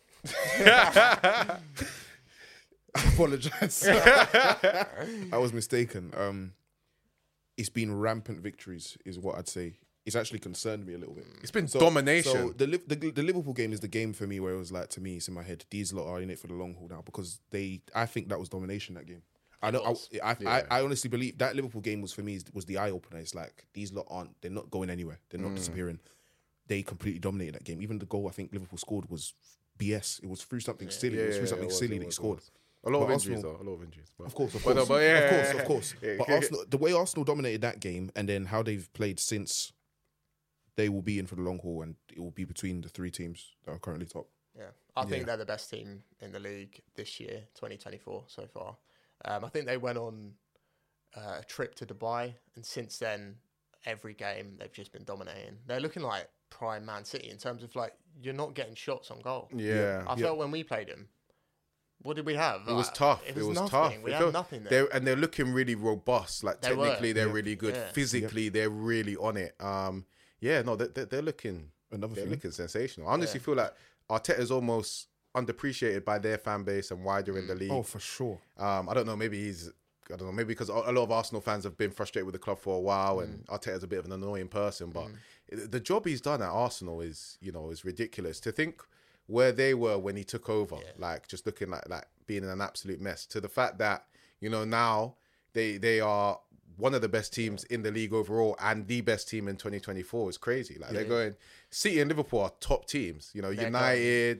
Speaker 3: I apologise. I was mistaken. It's been rampant victories, is what I'd say. It's actually concerned me a little bit.
Speaker 1: It's been domination.
Speaker 3: So the Liverpool game is the game for me where it was like, to me, it's in my head, these lot are in it for the long haul now, because I think that was domination, that game. I honestly believe that Liverpool game was, for me, was the eye opener. It's like, these lot they're not going anywhere. They're not disappearing. They completely dominated that game. Even the goal I think Liverpool scored was BS. It was through something silly. It was through something silly that he scored.
Speaker 1: A lot of injuries. But.
Speaker 3: Of course. But Arsenal, the way Arsenal dominated that game, and then how they've played since, they will be in for the long haul, and it will be between the three teams that are currently top.
Speaker 2: Yeah, I think they're the best team in the league this year, 2024 so far. I think they went on a trip to Dubai, and since then, every game they've just been dominating. They're looking like prime Man City in terms of like, you're not getting shots on goal.
Speaker 1: Yeah,
Speaker 2: I felt when we played them. What did we have?
Speaker 1: It was tough.
Speaker 2: It was tough. We had nothing there.
Speaker 1: They're looking really robust. Like technically, they're really good.
Speaker 2: Yeah.
Speaker 1: Physically, they're really on it. They're looking looking sensational. I honestly feel like Arteta's almost underappreciated by their fan base and wider in the league.
Speaker 3: Oh, for sure.
Speaker 1: I don't know. Maybe because a lot of Arsenal fans have been frustrated with the club for a while, and Arteta's a bit of an annoying person. But the job he's done at Arsenal is ridiculous. To think where they were when he took over, like just looking like being in an absolute mess, to the fact that now they are one of the best teams in the league overall and the best team in 2024 is crazy. Like they're going, City and Liverpool are top teams. United,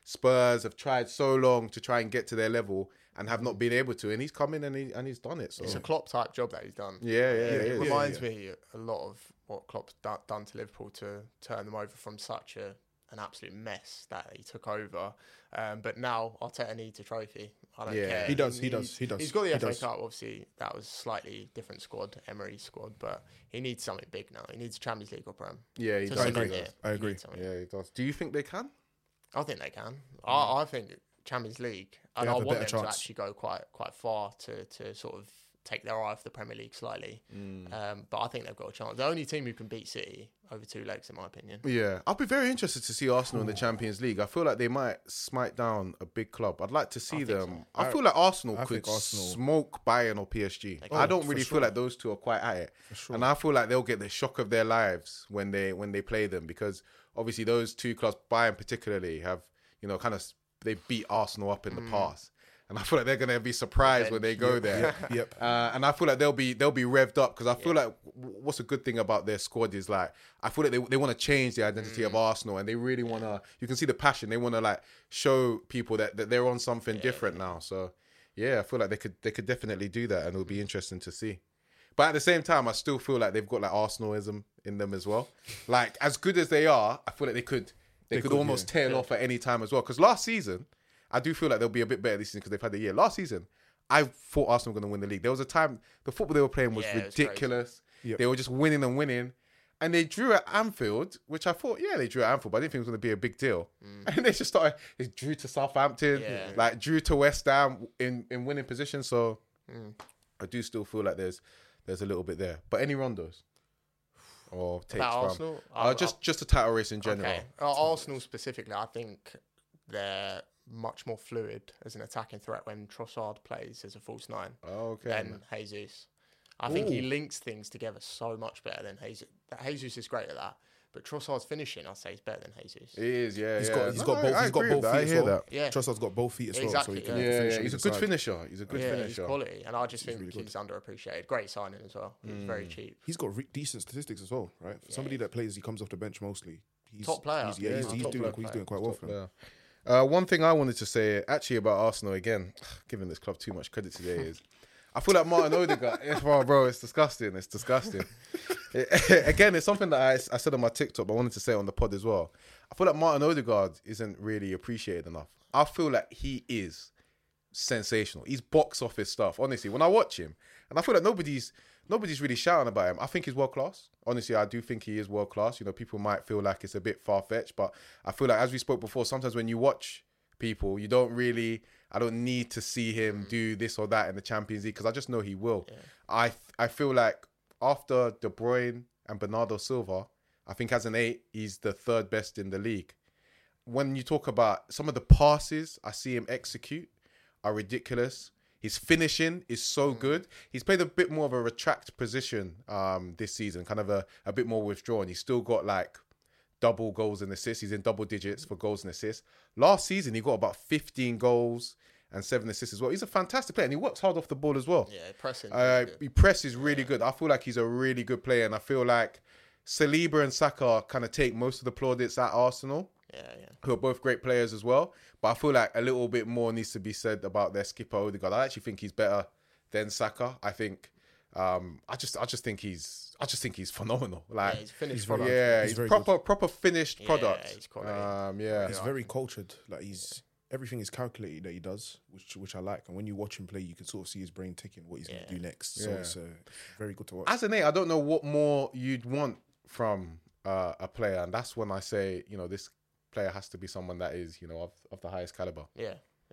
Speaker 1: Spurs have tried so long to try and get to their level and have not been able to, and he's come in and he's done it. So
Speaker 2: It's a Klopp type job that he's done.
Speaker 1: it
Speaker 2: reminds me a lot of what Klopp's done to Liverpool to turn them over from such an absolute mess that he took over. But now Arteta needs a trophy. I don't care.
Speaker 3: He does. He
Speaker 2: He's got the FA Cup. Obviously, that was slightly different squad, Emery's squad, but he needs something big now. He needs Champions League or Prem.
Speaker 1: Yeah, he
Speaker 2: To
Speaker 1: does.
Speaker 2: cement it.
Speaker 3: I agree.
Speaker 2: He needs something.
Speaker 1: Yeah, he does. Do you think they can?
Speaker 2: I think they can. I think Champions League, and I
Speaker 3: have a
Speaker 2: want
Speaker 3: better
Speaker 2: them to
Speaker 3: chance.
Speaker 2: actually go quite far to sort of take their eye off the Premier League slightly. But I think they've got a chance. The only team who can beat City over 2 legs, in my opinion.
Speaker 1: Yeah, I'll be very interested to see Arsenal in the Champions League. I feel like they might smite down a big club. I'd like to see them.
Speaker 2: so.
Speaker 1: I feel like Arsenal
Speaker 3: I
Speaker 1: could
Speaker 3: think Arsenal-
Speaker 1: smoke Bayern or PSG. I don't really feel like those two are quite at it. And I feel like they'll get the shock of their lives when they play them, because obviously those two clubs, Bayern particularly, have, you know, kind of, they beat Arsenal up in the past. And I feel like they're going to be surprised when they go there.
Speaker 3: Yep.
Speaker 1: And I feel like they'll be revved up, because I feel like what's a good thing about their squad is, like, I feel like they want to change the identity of Arsenal, and they really want to. You can see the passion. They want to, like, show people that they're on something different now. So yeah, I feel like they could definitely do that, and it'll be interesting to see. But at the same time, I still feel like they've got like Arsenalism in them as well. Like, as good as they are, I feel like they could almost tail off at any time as well. Because last season, I do feel like they'll be a bit better this season because they've had the year. Last season, I thought Arsenal were going to win the league. There was a time the football they were playing was ridiculous.
Speaker 3: Yep.
Speaker 1: They were just winning and winning. And they drew at Anfield, which I thought, they drew at Anfield, but I didn't think it was going to be a big deal. And they just started, they drew to Southampton, like drew to West Ham in winning position. So I do still feel like there's a little bit there. But any rondos? Or takes
Speaker 2: About
Speaker 1: from?
Speaker 2: Arsenal?
Speaker 1: Just a title race in general.
Speaker 2: Okay. Arsenal specifically, I think they're much more fluid as an attacking threat when Trossard plays as a false 9
Speaker 1: Okay.
Speaker 2: than Jesus. I think he links things together so much better than Jesus. Jesus is great at that, but Trossard's finishing, I'd say, is better than Jesus.
Speaker 1: It is, yeah.
Speaker 3: He's
Speaker 1: yeah.
Speaker 3: got both.
Speaker 1: I
Speaker 3: He's got
Speaker 1: agree
Speaker 3: both
Speaker 1: with that.
Speaker 3: feet
Speaker 1: I
Speaker 3: as
Speaker 1: hear
Speaker 3: well.
Speaker 1: that.
Speaker 2: Yeah.
Speaker 3: Trossard's got both feet as well, so he
Speaker 2: Exactly,
Speaker 3: can
Speaker 2: yeah.
Speaker 3: finish
Speaker 1: Yeah,
Speaker 3: it
Speaker 1: he's a
Speaker 3: with
Speaker 1: good
Speaker 3: the side.
Speaker 1: finisher. He's a good
Speaker 2: He's
Speaker 1: finisher.
Speaker 2: quality, and I just think
Speaker 3: really good.
Speaker 2: he's underappreciated. Great signing as well. He's very cheap.
Speaker 3: He's got decent statistics as well, right? For somebody that plays, he comes off the bench mostly. He's
Speaker 2: Top player.
Speaker 3: He's
Speaker 2: Yeah,
Speaker 3: doing quite well for him.
Speaker 1: Yeah. One thing I wanted to say actually about Arsenal again, giving this club too much credit today, is I feel like Martin Odegaard. Bro, it's disgusting. It's disgusting. Again, it's something that I said on my TikTok, but I wanted to say it on the pod as well. I feel like Martin Odegaard isn't really appreciated enough. I feel like he is sensational. He's box office stuff. Honestly, when I watch him, and I feel like nobody's really shouting about him. I think he's world class. Honestly, I do think he is world class. You know, people might feel like it's a bit far fetched, but I feel like, as we spoke before, sometimes when you watch people, you don't really. I don't need to see him do this or that in the Champions League, because I just know he will. Yeah. I feel like after De Bruyne and Bernardo Silva, I think as an 8, he's the 3rd best in the league. When you talk about some of the passes I see him execute are ridiculous. His finishing is so good. He's played a bit more of a retract position this season, kind of a bit more withdrawn. He's still got like double goals and assists. He's in double digits for goals and assists. Last season, he got about 15 goals and 7 assists as well. He's a fantastic player, and he works hard off the ball as well.
Speaker 2: Yeah, pressing.
Speaker 1: He presses really good. I feel like he's a really good player, and I feel like Saliba and Saka kind of take most of the plaudits at Arsenal.
Speaker 2: Yeah.
Speaker 1: Who are both great players as well. But I feel like a little bit more needs to be said about their skipper Odegaard. I actually think he's better than Saka. I think I just think he's phenomenal. Like,
Speaker 2: he's finished product.
Speaker 1: Yeah,
Speaker 3: He's
Speaker 1: he's
Speaker 3: very
Speaker 1: proper finished product.
Speaker 2: Yeah, he's quality.
Speaker 3: He's very cultured. Like, everything is calculated that he does, which I like. And when you watch him play, you can sort of see his brain ticking what he's going to do next. So it's very good to watch.
Speaker 1: As an 8, I don't know what more you'd want from a player, and that's when I say, you know, this player has to be someone that is, you know, of the highest caliber.
Speaker 2: Yeah.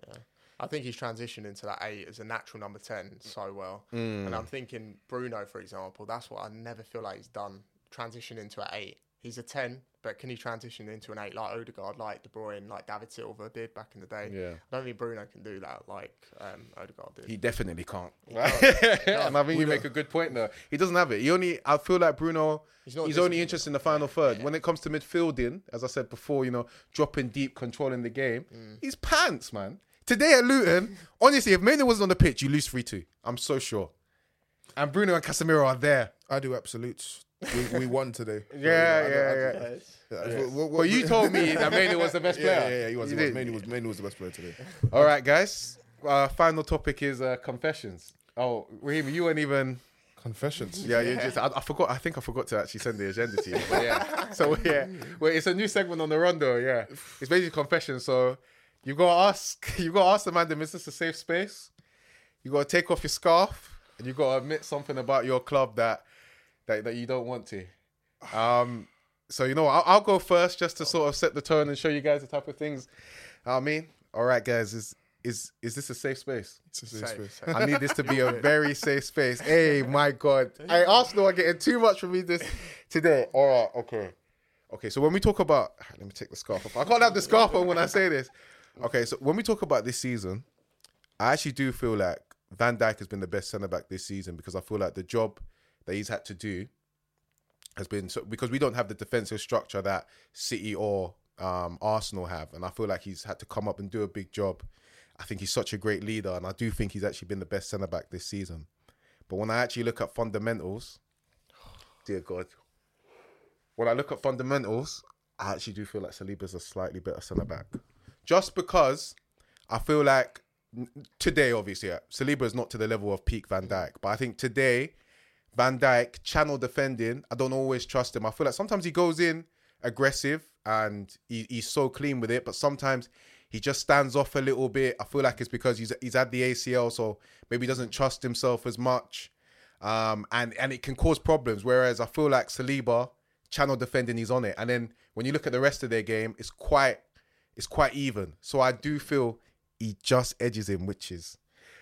Speaker 2: I think he's transitioned into that 8 as a natural number 10 so well. And I'm thinking Bruno, for example, that's what I never feel like he's done. Transition into an 8. He's a 10, but can he transition into an 8 like Odegaard, like De Bruyne, like David Silva did back in the day?
Speaker 1: Yeah.
Speaker 2: I don't think Bruno can do that like Odegaard did.
Speaker 1: He definitely can't. And I think you make a good point though. He doesn't have it. I feel like Bruno, he's only interested in the final third. When it comes to midfielding, as I said before, you know, dropping deep, controlling the game, he's pants, man. Today at Luton, honestly, if Maynard wasn't on the pitch, you lose 3-2. I'm so sure. And Bruno and Casemiro are there.
Speaker 3: I do absolutes. We won today.
Speaker 1: Yeah. But you told me that Mainoo was the best player.
Speaker 3: Yeah, he was. Mainoo was the best player today.
Speaker 1: All right, guys. Final topic is confessions. Oh, Raheem, you weren't even...
Speaker 3: Confessions.
Speaker 1: Yeah, you just... I forgot. I think I forgot to actually send the agenda to you. But yeah. So, yeah. Well, it's a new segment on the Rondo, yeah. It's basically confessions. So, you got to ask the man, is this a safe space? You got to take off your scarf and you got to admit something about your club that you don't want to. So, you know, I'll go first just to sort of set the tone and show you guys the type of things. I mean, all right, guys, is this a safe space?
Speaker 3: It's a safe space.
Speaker 1: I need this to be a very safe space. Hey, my God. Arsenal are getting too much from me this today. All right, okay. So when we talk about... Let me take the scarf off. I can't have the scarf on when I say this. Okay, so when we talk about this season, I actually do feel like Van Dijk has been the best centre-back this season because I feel like the job that he's had to do has been... because we don't have the defensive structure that City or Arsenal have, and I feel like he's had to come up and do a big job. I think he's such a great leader, and I do think he's actually been the best centre-back this season. But when I actually look at fundamentals, dear God, when I look at fundamentals, I actually do feel like Saliba's a slightly better centre-back. Just because I feel like today, obviously, Saliba is not to the level of peak Van Dijk. But I think today, Van Dijk, channel defending, I don't always trust him. I feel like sometimes he goes in aggressive and he's so clean with it, but sometimes he just stands off a little bit. I feel like it's because he's had the ACL, so maybe he doesn't trust himself as much. And it can cause problems. Whereas I feel like Saliba, channel defending, he's on it. And then when you look at the rest of their game, it's quite even. So I do feel he just edges him, which is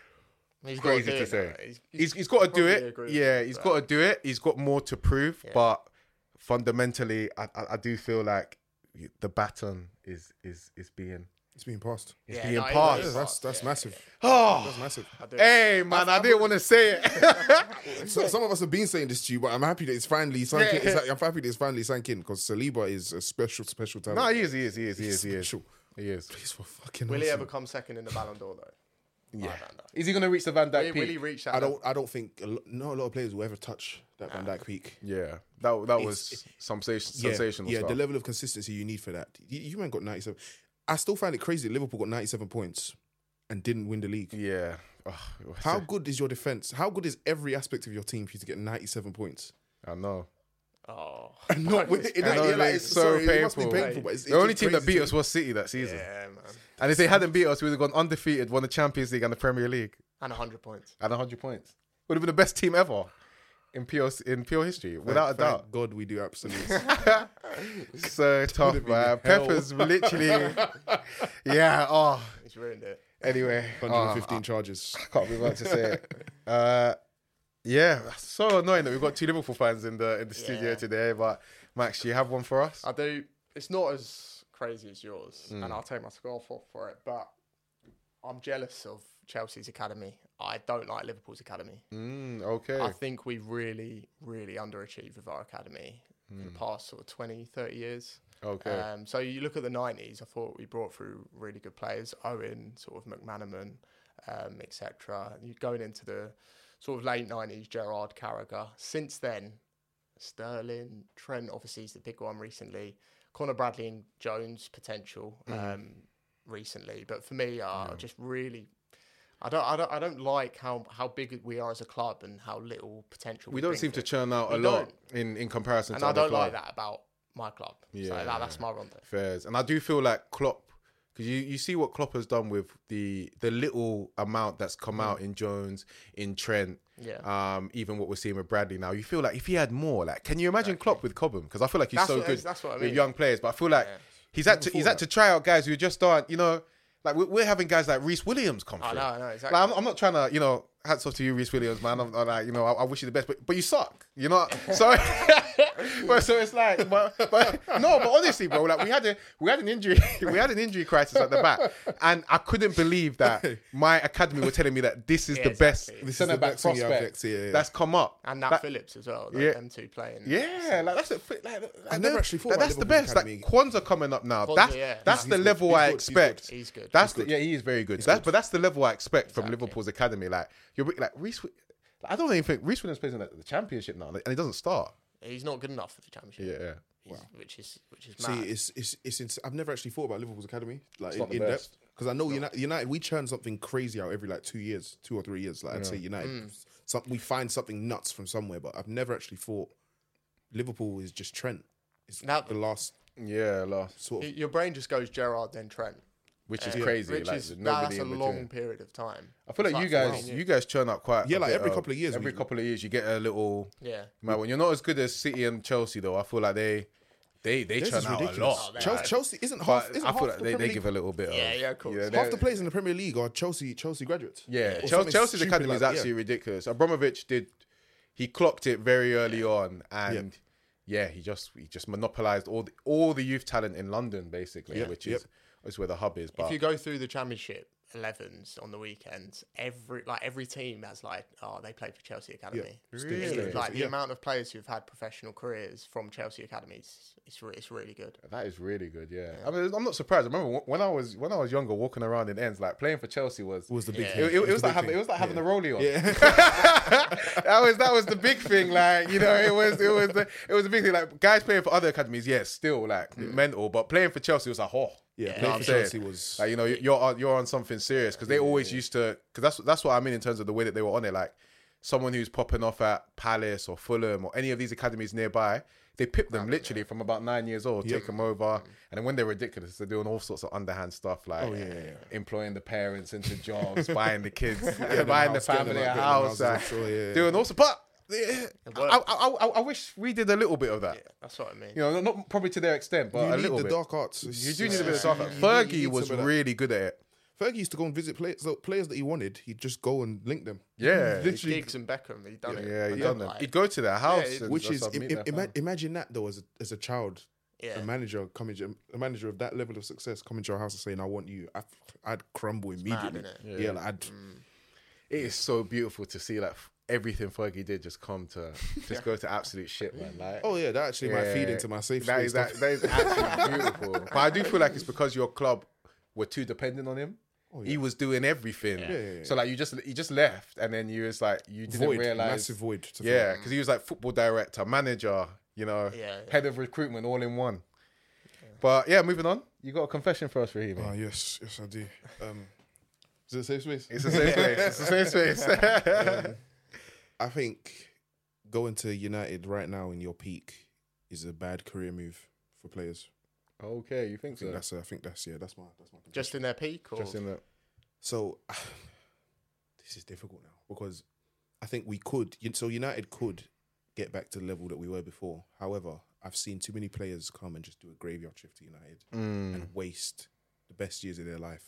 Speaker 1: crazy to say. He's got to do it. Yeah, he's got to do it. He's got more to prove. Yeah. But fundamentally, I do feel like the baton is being...
Speaker 3: It's being passed.
Speaker 1: It's being passed.
Speaker 3: Yeah, that's massive.
Speaker 1: Oh,
Speaker 3: that's massive.
Speaker 1: Hey, man, I didn't want to say it.
Speaker 3: Some of us have been saying this to you, but I'm happy that it's finally sank in. I'm happy that it's finally sank in because Saliba is a special talent.
Speaker 1: No, he is. He is.
Speaker 3: Please, for fucking
Speaker 2: Will he ever come second in the Ballon d'Or, though?
Speaker 1: Yeah. Is he going to reach the Van Dijk peak?
Speaker 2: Will he reach that?
Speaker 3: I don't think not a lot of players will ever touch that Van Dijk peak.
Speaker 1: Yeah, that was sensational.
Speaker 3: Yeah,
Speaker 1: stuff.
Speaker 3: the level of consistency you need for that. You man got 97. I still find it crazy that Liverpool got 97 points and didn't win the league.
Speaker 1: Yeah.
Speaker 3: How good is your defense? How good is every aspect of your team for you to get 97 points?
Speaker 1: I know.
Speaker 2: Oh,
Speaker 1: it's so painful. It must be painful, but the only team that beat us was City that season.
Speaker 2: Yeah, man.
Speaker 1: And if they hadn't beat us, we would have gone undefeated, won the Champions League and the Premier League.
Speaker 2: And 100 points.
Speaker 1: Would have been the best team ever in pure history, without a doubt.
Speaker 3: Thank God we do absolutely.
Speaker 1: So tough, man. Pepper's literally... Yeah,
Speaker 2: He's ruined it.
Speaker 1: Anyway.
Speaker 3: 115 charges.
Speaker 1: I can't be about to say it. Yeah, so annoying that we've got two Liverpool fans in the studio today. But Max, do you have one for us?
Speaker 2: I do. It's not as crazy as yours, and I'll take my scarf off for it. But I'm jealous of Chelsea's academy. I don't like Liverpool's academy.
Speaker 1: Okay.
Speaker 2: I think we really, really underachieved with our academy for the past sort of 20, 30 years.
Speaker 1: Okay.
Speaker 2: So you look at the 90s, I thought we brought through really good players. Owen, sort of McManaman, etc. Going into the sort of late 90s, Gerrard, Carragher. Since then, Sterling, Trent obviously is the big one recently. Conor Bradley and Jones potential recently. But for me, just really... I don't like how big we are as a club and how little potential we
Speaker 1: don't seem to churn out a lot in comparison to
Speaker 2: other
Speaker 1: clubs.
Speaker 2: And I don't like that about my club. Yeah, so that's my Rondo.
Speaker 1: Fairs. And I do feel like Klopp, because you see what Klopp has done with the little amount that's come out in Jones, in Trent, even what we're seeing with Bradley now. You feel like if he had more, like, can you imagine Klopp with Cobham? Because I feel like he's good with young players, but I feel like he's had to try out guys who just aren't, like we're having guys like Reece Williams come through.
Speaker 2: I know, exactly.
Speaker 1: Like, I'm not trying to, hats off to you, Reece Williams, man. I'm like, I wish you the best, but you suck. So it's like, but honestly, bro, like we had an injury crisis at the back, and I couldn't believe that my academy were telling me that this is the best centre back prospect that's come up,
Speaker 2: and Nat Phillips as well. Like them two playing.
Speaker 1: Yeah, like that's it.
Speaker 3: I never actually thought
Speaker 1: that's the best. Academy. Like Kwanzaa coming up now. That's the level I expect.
Speaker 2: He's good.
Speaker 1: He is very good. But that's the level I expect from Liverpool's academy. Like you're like Reece. I don't even think Reece Williams plays in the Championship now, and he doesn't start.
Speaker 2: He's not good enough for the Championship.
Speaker 1: Yeah.
Speaker 2: Which is
Speaker 3: See,
Speaker 2: mad.
Speaker 3: it's I've never actually thought about Liverpool's academy like
Speaker 1: not the
Speaker 3: in
Speaker 1: best.
Speaker 3: depth, because I know United we churn something crazy out every like 2 years, 2 or 3 years. Like I'd say United, we find something nuts from somewhere, but I've never actually thought Liverpool is just Trent. It's the last sort of.
Speaker 2: Your brain just goes Gerrard then Trent.
Speaker 1: Which is crazy.
Speaker 2: Which
Speaker 1: like,
Speaker 2: is
Speaker 1: nobody
Speaker 2: that's a
Speaker 1: in
Speaker 2: long
Speaker 1: between.
Speaker 2: period of time.
Speaker 1: I feel like you guys churn up quite.
Speaker 3: Yeah,
Speaker 1: a
Speaker 3: like
Speaker 1: bit
Speaker 3: every couple of years.
Speaker 1: Every couple of years, you get a little.
Speaker 2: Yeah.
Speaker 1: Man, when you're not as good as City and Chelsea, though, I feel like they
Speaker 3: This
Speaker 1: churn
Speaker 3: is
Speaker 1: out
Speaker 3: ridiculous.
Speaker 1: a lot.
Speaker 3: Chelsea isn't
Speaker 1: But
Speaker 3: half. Isn't
Speaker 1: I feel
Speaker 3: half
Speaker 1: like
Speaker 3: the
Speaker 1: they
Speaker 3: Premier
Speaker 1: give
Speaker 3: League-
Speaker 1: a little bit.
Speaker 2: Yeah, of course.
Speaker 3: half the players in the Premier League are Chelsea graduates.
Speaker 1: Yeah,
Speaker 3: Or something
Speaker 1: Chelsea's
Speaker 3: stupid
Speaker 1: academy
Speaker 3: like
Speaker 1: is
Speaker 3: that,
Speaker 1: absolutely ridiculous. Abramovich he clocked it very early on, and he just monopolized all the youth talent in London, basically, which is where the hub is. But
Speaker 2: If you go through the Championship 11s on the weekends, every team has they played for Chelsea Academy.
Speaker 1: Really?
Speaker 2: The amount of players who've had professional careers from Chelsea academies, it's really good.
Speaker 1: that is really good. Yeah, I mean, I'm not surprised. I remember when I was younger, walking around in ends, like playing for Chelsea was
Speaker 3: the big
Speaker 2: Yeah.
Speaker 3: thing.
Speaker 1: It was like having the rollie on.
Speaker 3: Yeah.
Speaker 1: that was the big thing. Like, you know, it was the big thing. Like, guys playing for other academies, still like mental, but playing for Chelsea was like,
Speaker 3: Yeah,
Speaker 1: know what I'm saying?
Speaker 3: Chelsea was
Speaker 1: like, you know, you're on something serious, because they always used to, because that's what I mean in terms of the way that they were on it. Like, someone who's popping off at Palace or Fulham or any of these academies nearby, they pip them literally from about 9 years old, take them over, and then when they're ridiculous, they're doing all sorts of underhand stuff, like employing the parents into jobs, buying the kids, buying the family a house, doing also. But I wish we did a little bit of that.
Speaker 2: Yeah, that's what I mean.
Speaker 1: You know, not probably to their extent, but
Speaker 3: you
Speaker 1: a
Speaker 3: need
Speaker 1: little
Speaker 3: the
Speaker 1: bit.
Speaker 3: dark arts.
Speaker 1: You do need a bit of dark arts. Fergie was really good at it.
Speaker 3: Fergie used to go and visit players that he wanted. He'd just go and link them.
Speaker 1: Yeah,
Speaker 3: literally.
Speaker 2: Giggs and Beckham, he done it.
Speaker 1: Yeah,
Speaker 2: But
Speaker 1: done
Speaker 2: then,
Speaker 1: that. He'd go to their house, and
Speaker 3: Which is
Speaker 1: stuff, meet their family.
Speaker 3: imagine that though as a child,
Speaker 2: Yeah.
Speaker 3: a manager of that level of success coming to your house and saying, "I want you," I'd crumble immediately.
Speaker 2: mad, innit?
Speaker 3: Yeah, like
Speaker 1: It is so beautiful to see like everything Fergie did just come to go to absolute shit, man. Like,
Speaker 3: oh yeah, that actually might feed into my safe
Speaker 1: that
Speaker 3: space.
Speaker 1: is that is absolutely beautiful. But I do feel like it's because your club were too dependent on him. He was doing everything.
Speaker 3: Yeah.
Speaker 1: So like you just left, and then you was like you didn't realize
Speaker 3: massive void. To
Speaker 1: Yeah,
Speaker 3: fill.
Speaker 1: because he was like football director, manager, you know, head of recruitment, all in one. But yeah, moving on. You got a confession for us, Raheem?
Speaker 3: Yes, I do. Is it a safe space?
Speaker 1: It's the same place. It's the same space.
Speaker 3: I think going to United right now in your peak is a bad career move for players.
Speaker 1: Okay, you think so?
Speaker 3: I think that's my
Speaker 2: Just in their peak? Or?
Speaker 1: Just in that.
Speaker 3: So this is difficult now because I think we could. So United could get back to the level that we were before. However, I've seen too many players come and just do a graveyard shift to United and waste the best years of their life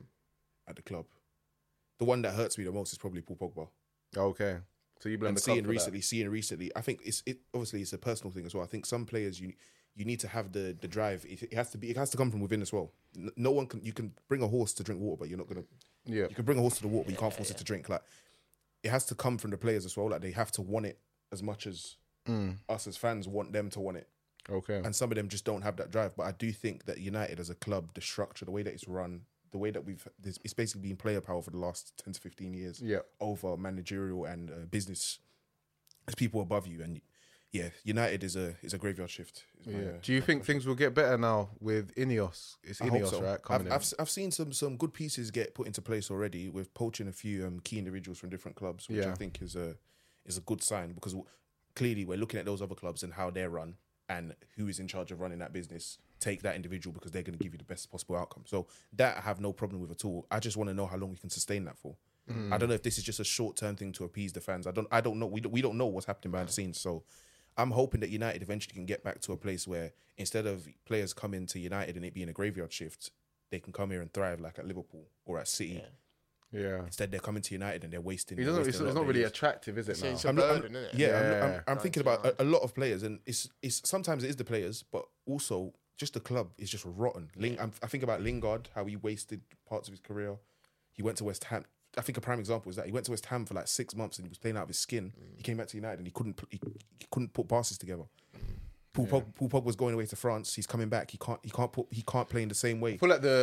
Speaker 3: at the club. The one that hurts me the most is probably Paul Pogba.
Speaker 1: Okay, so you blame
Speaker 3: And
Speaker 1: the club
Speaker 3: seeing recently, I think obviously it's a personal thing as well. I think some players you need to have the drive. It has to come from within as well. No one can. You can bring a horse to drink water, but you're not gonna.
Speaker 1: Yeah.
Speaker 3: You can bring a horse to the water, but you can't force it to drink. Like it has to come from the players as well. Like they have to want it as much as us as fans want them to want it.
Speaker 1: Okay.
Speaker 3: And some of them just don't have that drive. But I do think that United as a club, the structure, the way that it's run, the way that it's basically been player power for the last 10 to 15 years over managerial and business. There's people above you. And yeah, United is a graveyard shift.
Speaker 1: Do you think things will get better now with Ineos? It's
Speaker 3: I hope
Speaker 1: Ineos,
Speaker 3: so.
Speaker 1: right? Coming in.
Speaker 3: I've seen some good pieces get put into place already with poaching a few key individuals from different clubs, which I think is a good sign because clearly we're looking at those other clubs and how they're run and who is in charge of running that business. Take that individual because they're going to give you the best possible outcome. So that I have no problem with at all. I just want to know how long we can sustain that for. I don't know if this is just a short-term thing to appease the fans. I don't know. We don't know what's happening behind the scenes. So I'm hoping that United eventually can get back to a place where instead of players coming to United and it being a graveyard shift, they can come here and thrive like at Liverpool or at City.
Speaker 1: Yeah.
Speaker 3: Instead, they're coming to United and they're wasting.
Speaker 1: It's not really attractive, is it? Now?
Speaker 2: It's a burden, isn't it?
Speaker 3: Yeah, I'm thinking about a lot of players, and it's sometimes it is the players, but also just the club is just rotten. I think about Lingard, how he wasted parts of his career. He went to West Ham. I think a prime example is that he went to West Ham for like 6 months and he was playing out of his skin. He came back to United and he couldn't put passes together. Paul Pogba was going away to France. He's coming back. He can't play in the same way.
Speaker 1: I feel like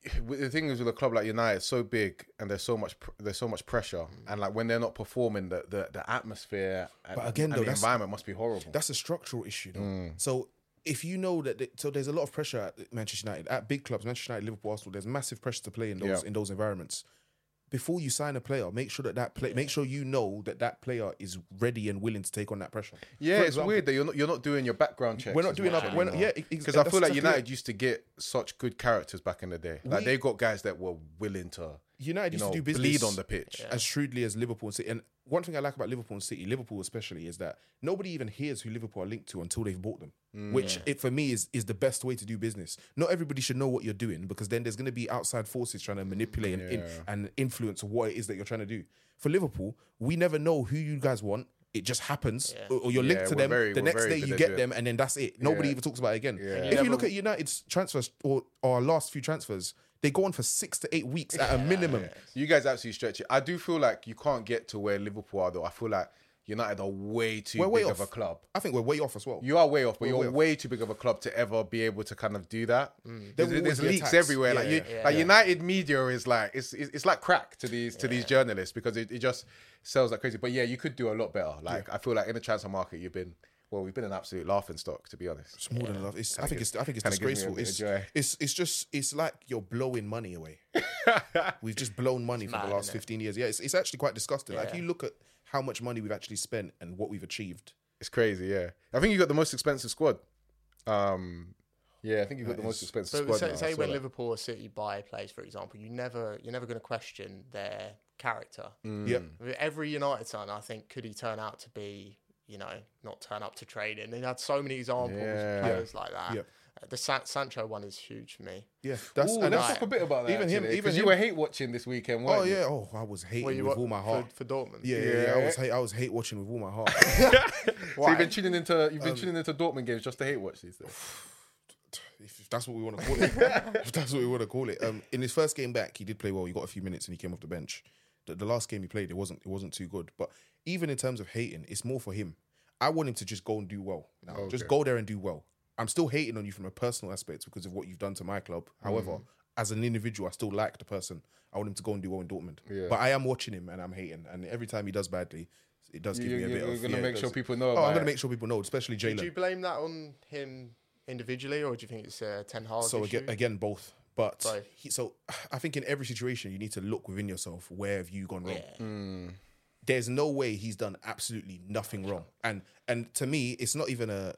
Speaker 1: the thing is with a club like United, it's so big and there's so much pressure, and like when they're not performing, the atmosphere and,
Speaker 3: But again,
Speaker 1: and
Speaker 3: though,
Speaker 1: the environment must be horrible.
Speaker 3: That's a structural issue, though. So if you know that, so there's a lot of pressure at Manchester United, at big clubs, Manchester United, Liverpool, Arsenal. There's massive pressure to play in those environments. Before you sign a player, make sure make sure you know that player is ready and willing to take on that pressure.
Speaker 1: Yeah, it's weird that you're not doing your background checks.
Speaker 3: We're not doing
Speaker 1: because I feel like United used to get such good characters back in the day. Like they got guys that were willing to
Speaker 3: United used to do business
Speaker 1: bleed on the pitch
Speaker 3: as shrewdly as Liverpool and City. And one thing I like about Liverpool and City, Liverpool especially, is that nobody even hears who Liverpool are linked to until they've bought them. Which for me is the best way to do business. Not everybody should know what you're doing, because then there's going to be outside forces trying to manipulate and influence what it is that you're trying to do. For Liverpool, we never know who you guys want. It just happens, or you're linked to them. The next day you get them, and then that's it. Nobody even talks about it again. If you look at United's transfers or our last few transfers, they go on for 6 to 8 weeks at a minimum.
Speaker 1: You guys absolutely stretch it. I do feel like you can't get to where Liverpool are, though. I feel like United are way too big of a club.
Speaker 3: I think we're way off as well.
Speaker 1: You are way off, but you're way too big of a club to ever be able to kind of do that. There's leaks everywhere. United media is like it's like crack to these journalists, because it just sells like crazy. But yeah, you could do a lot better. Like I feel like in the transfer market, we've been an absolute laughing stock, to be honest.
Speaker 3: It's more than enough. I think it's disgraceful. It's like you're blowing money away. We've just blown money for the last 15 years. Yeah, it's actually quite disgusting. Like, you look at how much money we've actually spent and what we've achieved.
Speaker 1: It's crazy, yeah. I think you got the most expensive squad. I think you've got the most expensive squad.
Speaker 2: Say when Liverpool or City buy players, for example, you're never going to question their character.
Speaker 3: Yeah.
Speaker 2: Every United son, I think, could he turn out to be, not turn up to training. They had so many examples of players like that. Yeah. The Sancho one is huge for me.
Speaker 3: Yeah,
Speaker 1: let's talk a bit about that. Even you were hate watching this weekend, weren't you?
Speaker 3: Oh, I was hating with all my heart
Speaker 2: for Dortmund.
Speaker 3: Yeah. I was hate watching with all my heart.
Speaker 1: So you've been tuning into Dortmund games just to hate watch these days.
Speaker 3: If that's what we want to call it. In his first game back, he did play well. He got a few minutes and he came off the bench. The last game he played, it wasn't too good. But even in terms of hating, it's more for him. I want him to just go and do well. Just go there and do well. I'm still hating on you from a personal aspect because of what you've done to my club. However, as an individual, I still like the person. I want him to go and do well in Dortmund. Yeah. But I am watching him and I'm hating. And every time he does badly, it does give me a bit of... You're going to
Speaker 1: make sure people know
Speaker 3: I'm going to make sure people know, especially Jalen.
Speaker 2: Do you blame that on him individually, or do you think it's Ten Hag
Speaker 3: issue? Again, both. But
Speaker 2: both.
Speaker 3: I think in every situation, you need to look within yourself. Where have you gone wrong? There's no way he's done absolutely nothing wrong. And to me, it's not even a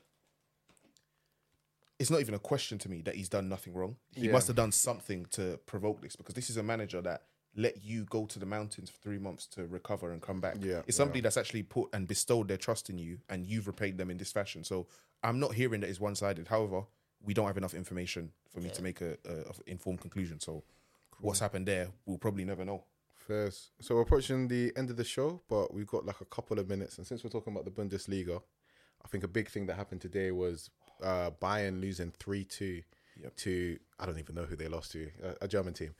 Speaker 3: question to me that he's done nothing wrong. He must have done something to provoke this, because this is a manager that let you go to the mountains for 3 months to recover and come back. Yeah, it's somebody that's actually put and bestowed their trust in you, and you've repaid them in this fashion. So I'm not hearing that it's one-sided. However, we don't have enough information for me to make a informed conclusion. So what's happened there, we'll probably never know.
Speaker 1: First, so we're approaching the end of the show, but we've got like a couple of minutes. And since we're talking about the Bundesliga, I think a big thing that happened today was Bayern losing 3-2 to, I don't even know who they lost to, a German team.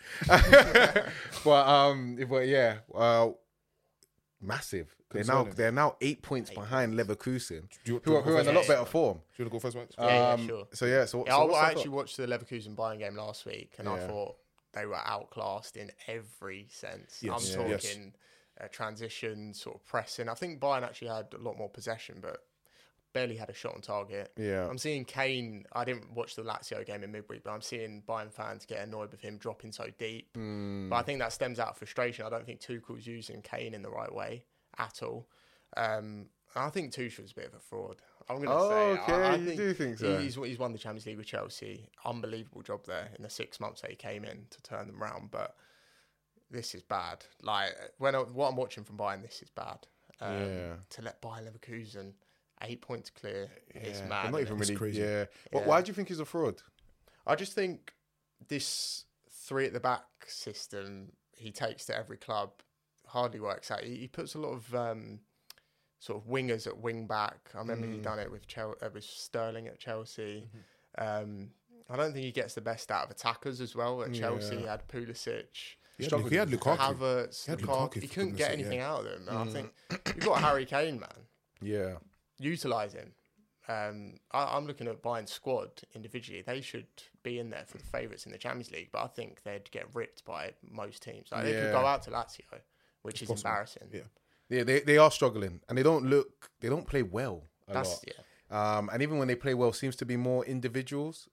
Speaker 1: but yeah, massive. They're now 8 points behind Leverkusen, who are in a lot better form.
Speaker 3: Do you want to go first, Max?
Speaker 2: Sure.
Speaker 1: So
Speaker 2: I actually watched the Leverkusen Bayern game last week, and I thought they were outclassed in every sense. Yes. I'm talking transition, sort of pressing. I think Bayern actually had a lot more possession, but barely had a shot on target. Yeah. I'm seeing Kane. I didn't watch the Lazio game in midweek, but I'm seeing Bayern fans get annoyed with him dropping so deep. But I think that stems out of frustration. I don't think Tuchel's using Kane in the right way at all. I think Tuchel's a bit of a fraud. I'm going to say.
Speaker 1: Okay,
Speaker 2: I
Speaker 1: you do think so?
Speaker 2: He's won the Champions League with Chelsea. Unbelievable job there in the 6 months that he came in to turn them around. But this is bad. Like what I'm watching from Bayern, this is bad. To let Bayer Leverkusen 8 points clear is mad.
Speaker 1: They're not even really crazy. Yeah. Why do you think he's a fraud?
Speaker 2: I just think this 3 at the back system he takes to every club hardly works out. He puts a lot of sort of wingers at wing back. I remember he done it with Sterling at Chelsea. I don't think he gets the best out of attackers as well. At Chelsea, he had Pulisic.
Speaker 3: He had Lukaku.
Speaker 2: Havertz. He couldn't get anything out of them. And I think you've got Harry Kane, man.
Speaker 1: Yeah.
Speaker 2: Utilise him. I'm looking at Bayern's squad individually. They should be in there for the favourites in the Champions League, but I think they'd get ripped by most teams. Like, they could go out to Lazio, which is embarrassing.
Speaker 1: Yeah, they are struggling, and they don't play well a lot.
Speaker 2: Yeah.
Speaker 1: And even when they play well, seems to be more individuals.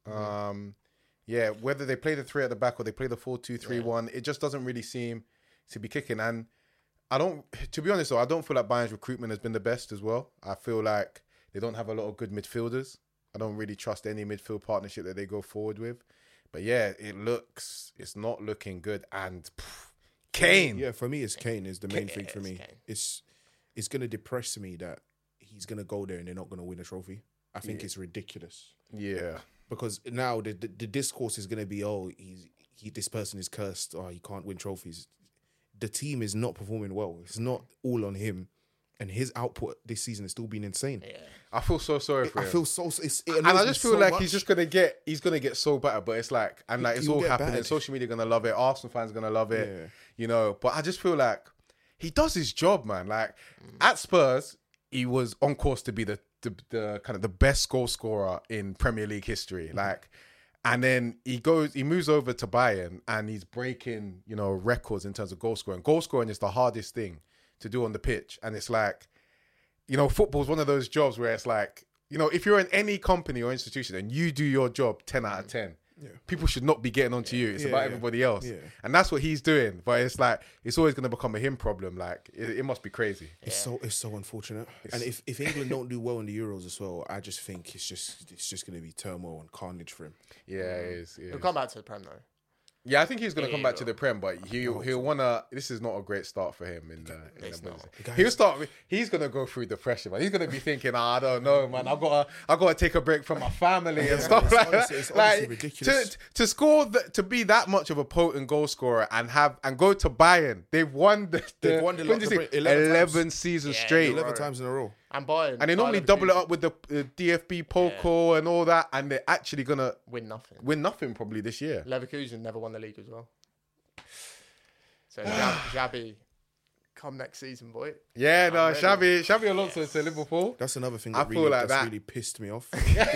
Speaker 1: Whether they play the 3 at the back or they play the 4-2-3-1, it just doesn't really seem to be kicking. And to be honest though, I don't feel like Bayern's recruitment has been the best as well. I feel like they don't have a lot of good midfielders. I don't really trust any midfield partnership that they go forward with. But yeah, it's not looking good. And Kane.
Speaker 3: Yeah, for me, it's Kane is the main thing for me.
Speaker 2: Kane.
Speaker 3: It's going to depress me that he's going to go there and they're not going to win a trophy. I think it's ridiculous.
Speaker 1: Yeah.
Speaker 3: Because now the discourse is going to be, this person is cursed, he can't win trophies. The team is not performing well. It's not all on him. And his output this season has still been insane.
Speaker 2: Yeah.
Speaker 1: I feel so sorry for him.
Speaker 3: I feel so...
Speaker 1: and I just feel like he's going to get so better. But it's like... And like, it's all happening. Bad. Social media going to love it. Arsenal fans going to love it. Yeah. But I just feel like he does his job, man. Like, at Spurs, he was on course to be the kind of the best goal scorer in Premier League history. Like... And then he moves over to Bayern and he's breaking, records in terms of goal scoring. Goal scoring is the hardest thing to do on the pitch. And it's like, football's one of those jobs where it's like, if you're in any company or institution and you do your job 10 out of 10, people should not be getting onto you. It's about everybody else. Yeah. And that's what he's doing. But it's like, it's always going to become a him problem. Like, it must be crazy.
Speaker 3: It's so unfortunate. And if England don't do well in the Euros as well, I just think it's just going to be turmoil and carnage for him.
Speaker 1: Yeah, it is.
Speaker 2: He'll come back to the Prem, though.
Speaker 1: Yeah, I think he's going to come back to the Prem, but he'll want to... This is not a great start for him. He's going to go through depression, man. He's going to be thinking, I don't know, man. I got to take a break from my family and stuff like that.
Speaker 3: It's honestly ridiculous.
Speaker 1: To score, to be that much of a potent goal scorer and go to Bayern. They've won the 11 seasons straight.
Speaker 3: 11 times in a row.
Speaker 2: And Bayern.
Speaker 1: And they normally double it up with the DFB Pokal and all that, and they're actually going to... Win nothing probably this year.
Speaker 2: Leverkusen never won the league as well. So Xabi, come next season, boy.
Speaker 1: Yeah, Xabi Alonso to Liverpool.
Speaker 3: That's another thing that really pissed me off.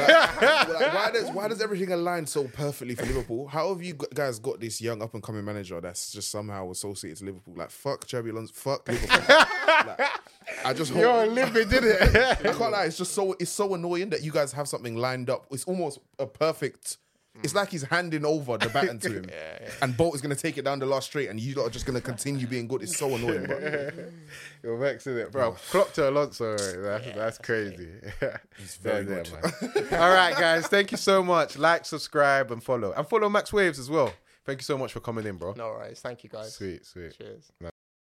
Speaker 3: Why does everything align so perfectly for Liverpool? How have you guys got this young up and coming manager that's just somehow associated to Liverpool? Like, fuck Xabi Alonso, fuck Liverpool. I just hope...
Speaker 1: You're living, did it?
Speaker 3: I can't lie. It's just so annoying that you guys have something lined up. It's almost a perfect... It's like he's handing over the baton to him. And Bolt is going to take it down the last straight and you lot are just going to continue being good. It's so annoying, bro.
Speaker 1: You're vexing it, bro. Klopp to Alonso. That's crazy.
Speaker 3: He's very good.
Speaker 1: Man. All right, guys. Thank you so much. Like, subscribe, and follow. And follow Max Waves as well. Thank you so much for coming in, bro.
Speaker 2: No worries. Thank you, guys.
Speaker 1: Sweet.
Speaker 2: Cheers.